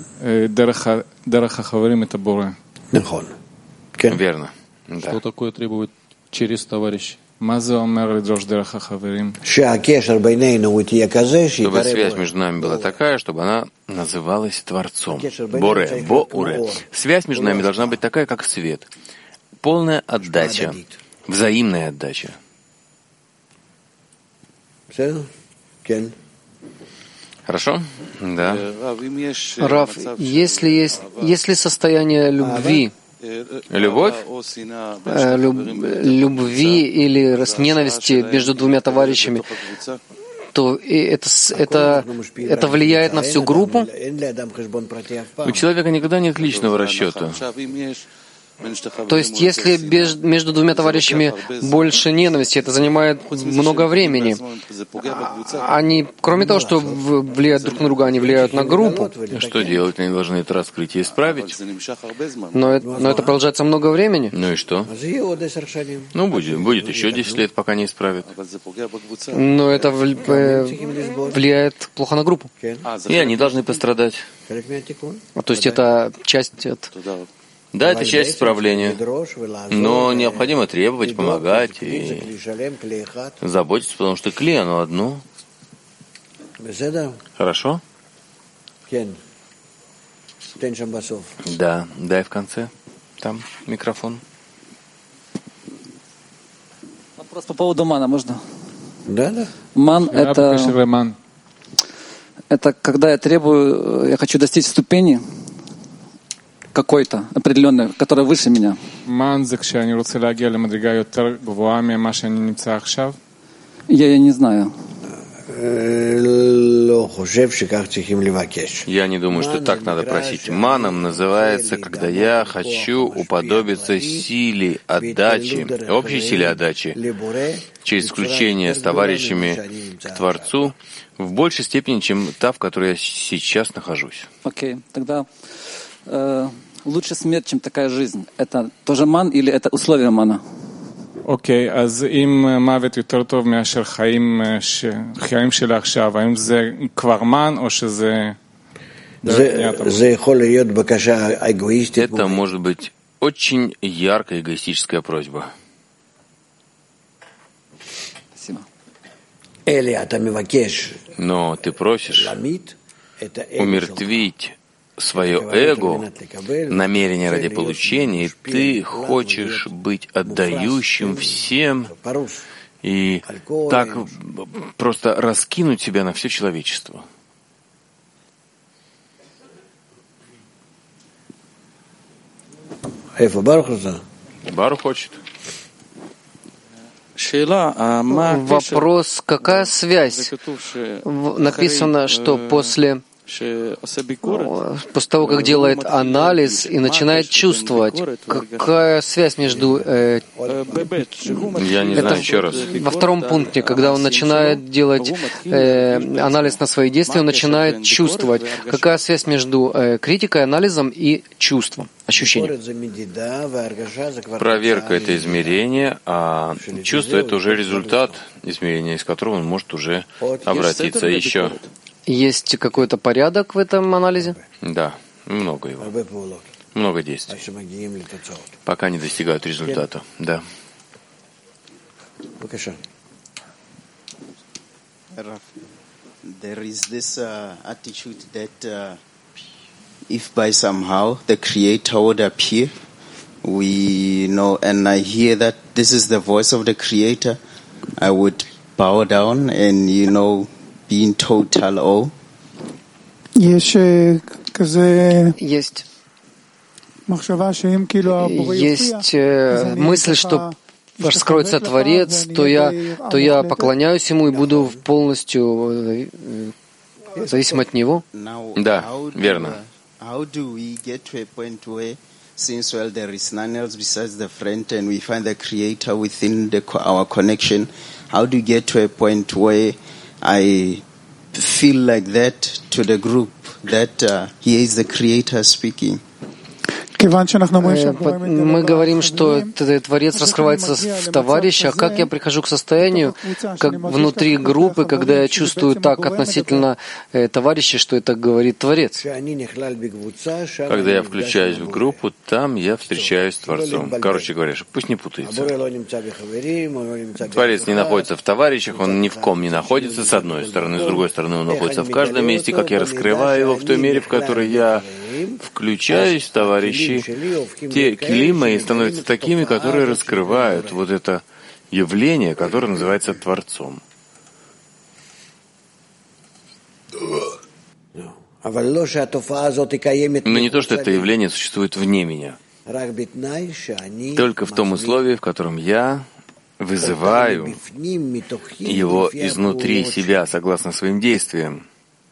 דרך החברים את הבורא. נכון. כן. Верно. Да. Что такое требовать через товарища? מה זה אומר לדרוש דרך החברים? שהקשר בינינו הוא תהיה כזה Чтобы связь между нами была такая, чтобы она называлась Творцом. Боре, Бо-Уре. Связь между нами должна быть такая, как свет. Полная отдача, взаимная отдача. Хорошо? Да. Рав, если состояние любви, Любовь? любви или ненависти между двумя товарищами, то это влияет на всю группу? У человека никогда нет личного расчета. То есть, если между двумя товарищами больше ненависти, это занимает много времени. Они, кроме того, что влияют друг на друга, они влияют на группу. Что делать? Они должны это раскрыть и исправить. Но это продолжается много времени. Ну и что? Ну, будет еще 10 лет, пока не исправят. Но это влияет плохо на группу. И они должны пострадать. То есть, это часть от... Да, это часть исправления. Но необходимо требовать, помогать и заботиться, потому что кли, оно одно. Хорошо? Да, дай в конце. Там микрофон. Вопрос по поводу мана, можно? Да. Ман — это когда я хочу достичь ступени какой-то определенной, которая выше меня. מן זה כשאני רוצה להגיע למדרגה יותר גבוהה ממה שאני נמצא עכשיו? Я не знаю. Я не думаю, что так надо просить. Маном называется, когда я хочу уподобиться силе отдачи, общей силе отдачи, через включение с товарищами к Творцу в большей степени, чем та, в которой я сейчас нахожусь. Окей, тогда лучше смерть, чем такая жизнь. Это тоже ман или это условие мана? אוקיי, אז אם מוות יותר טוב מאשר חיים של עכשיו, האם זה כבר מן או שזה... Это может быть очень яркая эгоистическая просьба. Спасибо. Но ты просишь умертвить свое эго, намерение ради получения, и ты хочешь быть отдающим всем и так просто раскинуть себя на все человечество. Барух хочет. Вопрос, какая связь? Написано, что после после того, как делает анализ и начинает чувствовать, какая связь между... Я не знаю, еще раз. Во втором пункте, когда он начинает делать анализ на свои действия, он начинает чувствовать, какая связь между критикой, анализом и чувством, ощущением. Проверка — это измерение, а чувство — это уже результат измерения, из которого он может уже обратиться еще. Есть какой-то порядок в этом анализе? Да, много его. Много действий. Пока не достигают результата. Да. There is this attitude that if by somehow the Creator would appear, we know, and I hear that this is the voice of the Creator, I would bow down and, be in total awe. Есть мысль, что раскроется Творец, то я поклоняюсь Ему и буду полностью зависим от Него. Да, верно. How do we get to a point where, since there is none else besides the friend, and we find the Creator within our connection, how do you get to a point where I feel like that to the group, that here is the Creator speaking? Мы говорим, что Творец раскрывается в товарище, а как я прихожу к состоянию, как внутри группы, когда я чувствую так относительно товарища, что это говорит Творец. Когда я включаюсь в группу, там я встречаюсь с Творцом. Короче говоря, пусть не путается. Творец не находится в товарищах, он ни в ком не находится, с одной стороны, с другой стороны, он находится в каждом месте, как я раскрываю его в той мере, в которой я включаюсь в товарищи. Те кили мои становятся такими, которые раскрывают вот это явление, которое называется Творцом. Но не то, что это явление существует вне меня. Только в том условии, в котором я вызываю его изнутри себя, согласно своим действиям.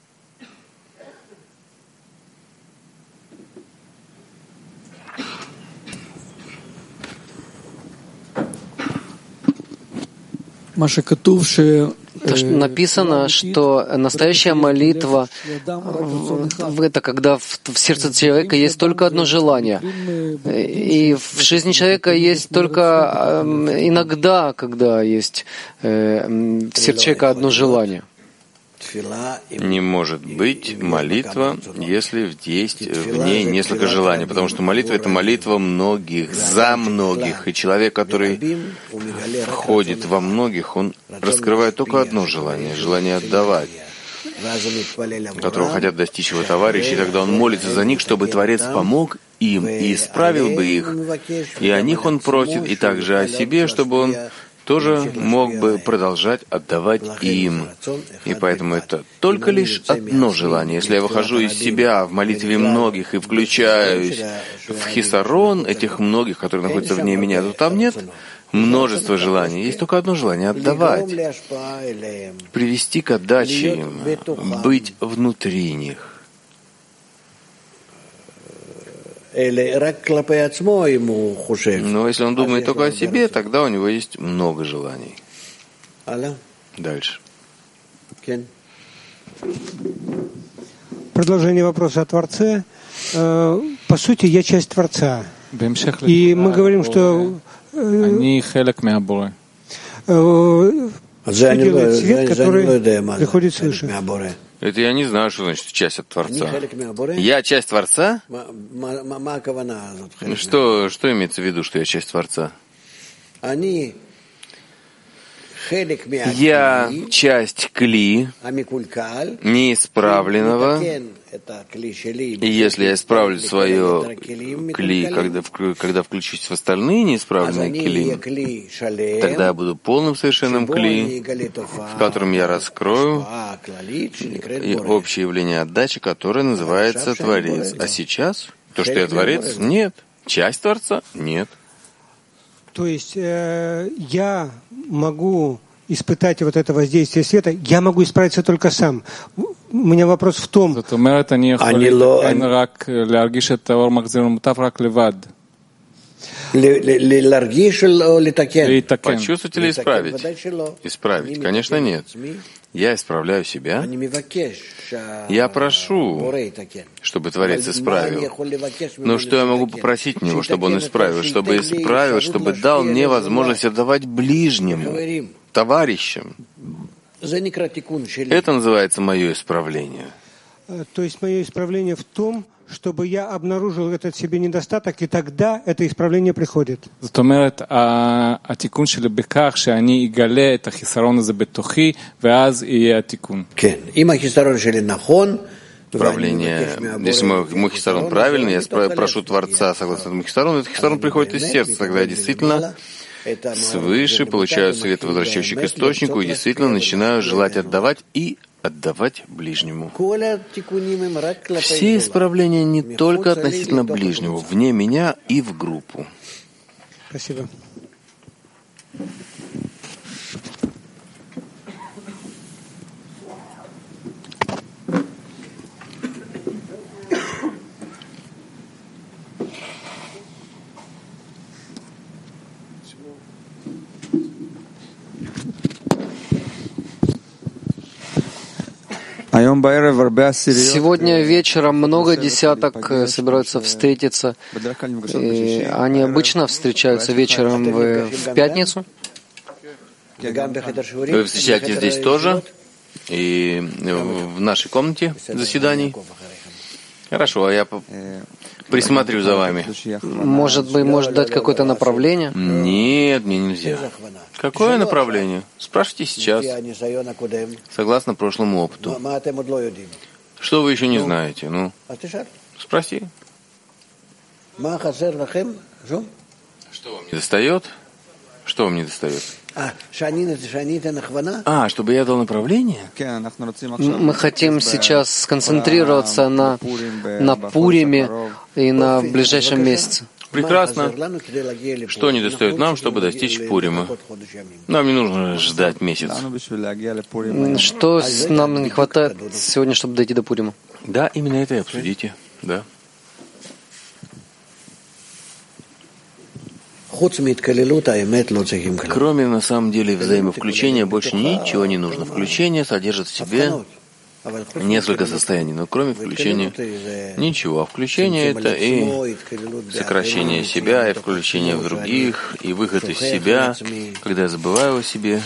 Написано, что настоящая молитва — это когда в сердце человека есть только одно желание. И в жизни человека есть только иногда, когда есть в сердце человека одно желание. Не может быть молитва, если есть в ней несколько желаний, потому что молитва — это молитва многих, за многих, и человек, который входит во многих, он раскрывает только одно желание — желание отдавать, которого хотят достичь его товарищи, и тогда он молится за них, чтобы Творец помог им и исправил бы их, и о них он просит, и также о себе, чтобы он тоже мог бы продолжать отдавать им. И поэтому это только лишь одно желание. Если я выхожу из себя в молитве многих и включаюсь в хисарон этих многих, которые находятся вне меня, то там нет множества желаний. Есть только одно желание — отдавать, привести к отдаче им, быть внутри них. Но если он думает только о себе, тогда у него есть много желаний. Дальше. Продолжение вопроса о Творце. По сути, я часть Творца. И мы говорим, что делает свет, который приходит свыше. Это я не знаю, что значит часть от Творца. Я часть Творца? Что имеется в виду, что я часть Творца? Я часть кли, неисправленного, и если я исправлю свое кли, когда включусь в остальные неисправленные кли, тогда я буду полным совершенным кли, в котором я раскрою и общее явление отдачи, которое называется Творец. А сейчас то, что я Творец, нет. Часть Творца, нет. То есть я могу испытать вот это воздействие света, я могу исправиться только сам. у меня вопрос в том... Почувствовать или исправить? Исправить, конечно, нет. Я исправляю себя. Я прошу, чтобы Творец исправил. Но что я могу попросить Него, чтобы Он исправил? Чтобы дал мне возможность отдавать ближнему, товарищам. Это называется мое исправление. То есть мое исправление в том, чтобы я обнаружил этот в себе недостаток, и тогда это исправление приходит. זאת אומרת, התיקון שלי בכך שאני אגלה את החיסרון הזה בתוכי, ואז יהיה התיקון. כן, אם החיסרון שלי נכון, Правление. Если мой хисарон правильный, я прошу Творца согласно этому хисарону, этот хисарон приходит из сердца, тогда я действительно свыше получаю свет, возвращающий к источнику, и действительно начинаю желать отдавать и отдавать ближнему. Все исправления не только относительно ближнего, вне меня и в группу. Спасибо. Сегодня вечером много десяток собираются встретиться. И они обычно встречаются вечером в пятницу. Вы встречаетесь здесь тоже? И в нашей комнате заседаний? Хорошо, а я присмотрю за вами. Может быть, может дать какое-то направление? Нет, мне нельзя. Какое направление? Спрашивайте сейчас. Согласно прошлому опыту. Что вы еще не знаете? Ну, спроси. Что вам не достает? Что вам не достает? Чтобы я дал направление? Мы хотим сейчас сконцентрироваться на Пуриме и на ближайшем месяце. Прекрасно. Что не достает нам, чтобы достичь Пурима? Нам не нужно ждать месяц. Что нам не хватает сегодня, чтобы дойти до Пурима? Да, именно это и обсудите. Да. Кроме, на самом деле, взаимовключения больше ничего не нужно. Включение содержит в себе несколько состояний, но кроме включения ничего. А включение — это и сокращение себя, и включение в других, и выход из себя, когда я забываю о себе.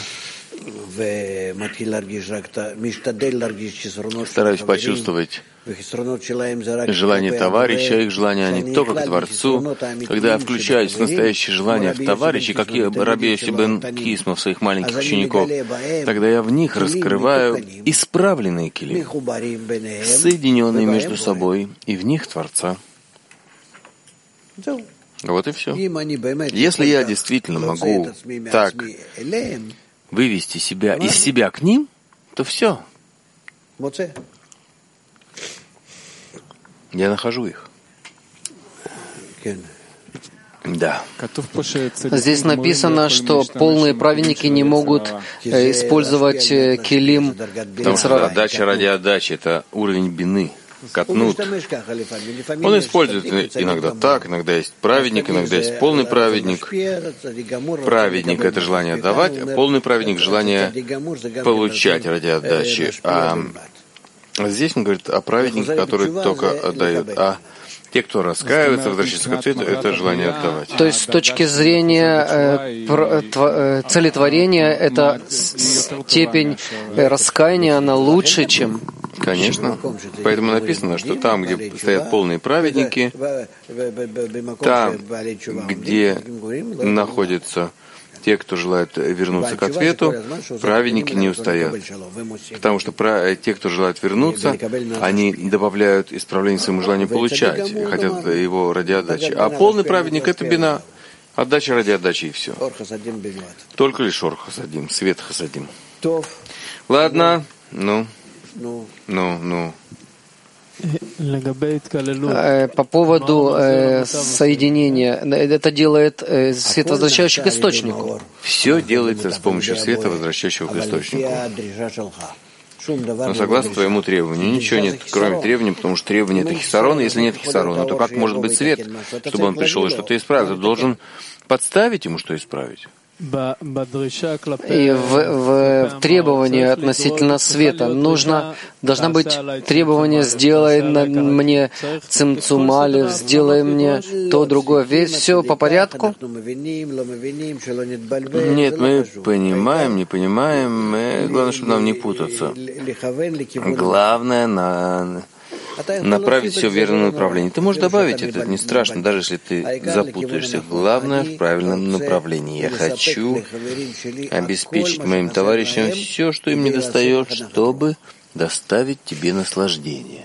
Стараюсь почувствовать желание товарища, их желания, а не только к Творцу. Когда я включаюсь в настоящее желание в товарища, как и Раби Йоси бен Кисма в своих маленьких учеников, тогда я в них раскрываю исправленные килим, соединенные между собой, и в них Творца. Вот и все. Если я действительно могу так вывести себя из себя к ним, то все. Я нахожу их. Да. Здесь написано, что полные праведники не могут использовать килим. Потому что отдача ради отдачи — это уровень бины. Катнут. Он использует иногда так, иногда есть праведник, иногда есть полный праведник. Праведник — это желание отдавать, а полный праведник — желание получать ради отдачи. А здесь он говорит о праведнике, который только отдает. А те, кто раскаивается, возвращается к ответу, это желание отдавать. То есть с точки зрения целетворения, эта степень раскаяния, она лучше, чем... Конечно. Поэтому написано, что там, где стоят полные праведники, там, где находятся те, кто желает вернуться к ответу, праведники не устоят. Потому что те, кто желает вернуться, они добавляют исправление своему желанию получать, хотят его ради отдачи. А полный праведник — это бина. Отдача ради отдачи, и все. Только лишь ор хасадим, свет хасадим. Ладно, По поводу соединения, это делает свет, возвращающий к источнику. Все делается с помощью света, возвращающего к источнику. Но согласно твоему требованию, ничего нет, кроме требований, потому что требование — это хисарон, и если нет хисарона, то как может быть свет, чтобы он пришел и что-то исправил? Ты должен подставить ему, что исправить. И в требовании относительно света должна быть требование: сделай мне цимцум алеф, сделай мне то, другое. Ведь все по порядку? Нет, мы понимаем, не понимаем. Главное, чтобы нам не путаться. Главное направить все в верном направлении. Ты можешь добавить это не страшно, даже если ты запутаешься. Главное — в правильном направлении. Я хочу обеспечить моим товарищам все, что им недостает, чтобы доставить тебе наслаждение.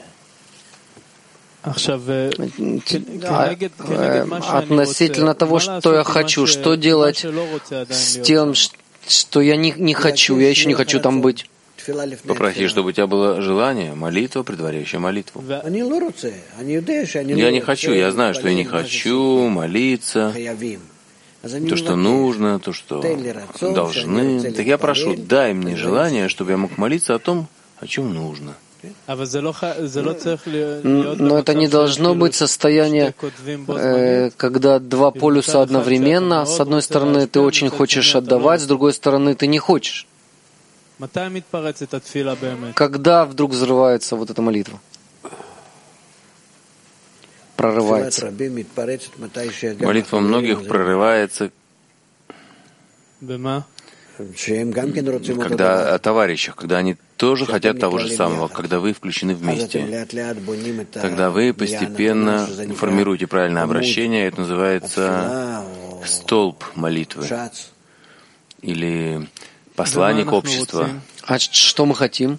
Относительно того, что я хочу, что делать с тем, что я не хочу, я еще не хочу там быть? Попроси, чтобы у тебя было желание, молитва, предваряющая молитву. Я не хочу, я знаю, что я не хочу молиться, то, что нужно, то, что должны. Так я прошу, дай мне желание, чтобы я мог молиться о том, о чем нужно. Но это не должно быть состояние, когда два полюса одновременно. С одной стороны, ты очень хочешь отдавать, с другой стороны, ты не хочешь. Когда вдруг взрывается вот эта молитва? Прорывается. Молитва многих прорывается, когда о товарищах, когда они тоже хотят того же самого, когда вы включены вместе. Тогда вы постепенно формируете правильное обращение, это называется столб молитвы или посланник общества. А что мы хотим?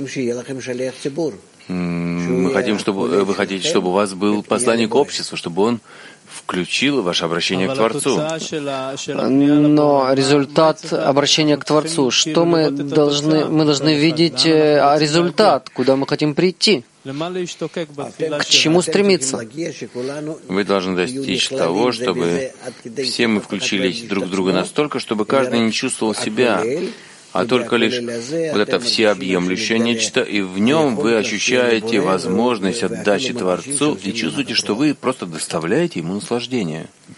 Мы хотим, чтобы вы хотите, чтобы у вас был посланник общества, чтобы он включил ваше обращение к Творцу. Но результат обращения к Творцу, что мы должны видеть результат, куда мы хотим прийти, к чему стремиться. Вы должны достичь того, чтобы все мы включились друг в друга настолько, чтобы каждый не чувствовал себя, а только лишь вот это всеобъемлющее нечто, и в нем вы ощущаете возможность отдачи Творцу и чувствуете, что вы просто доставляете ему наслаждение.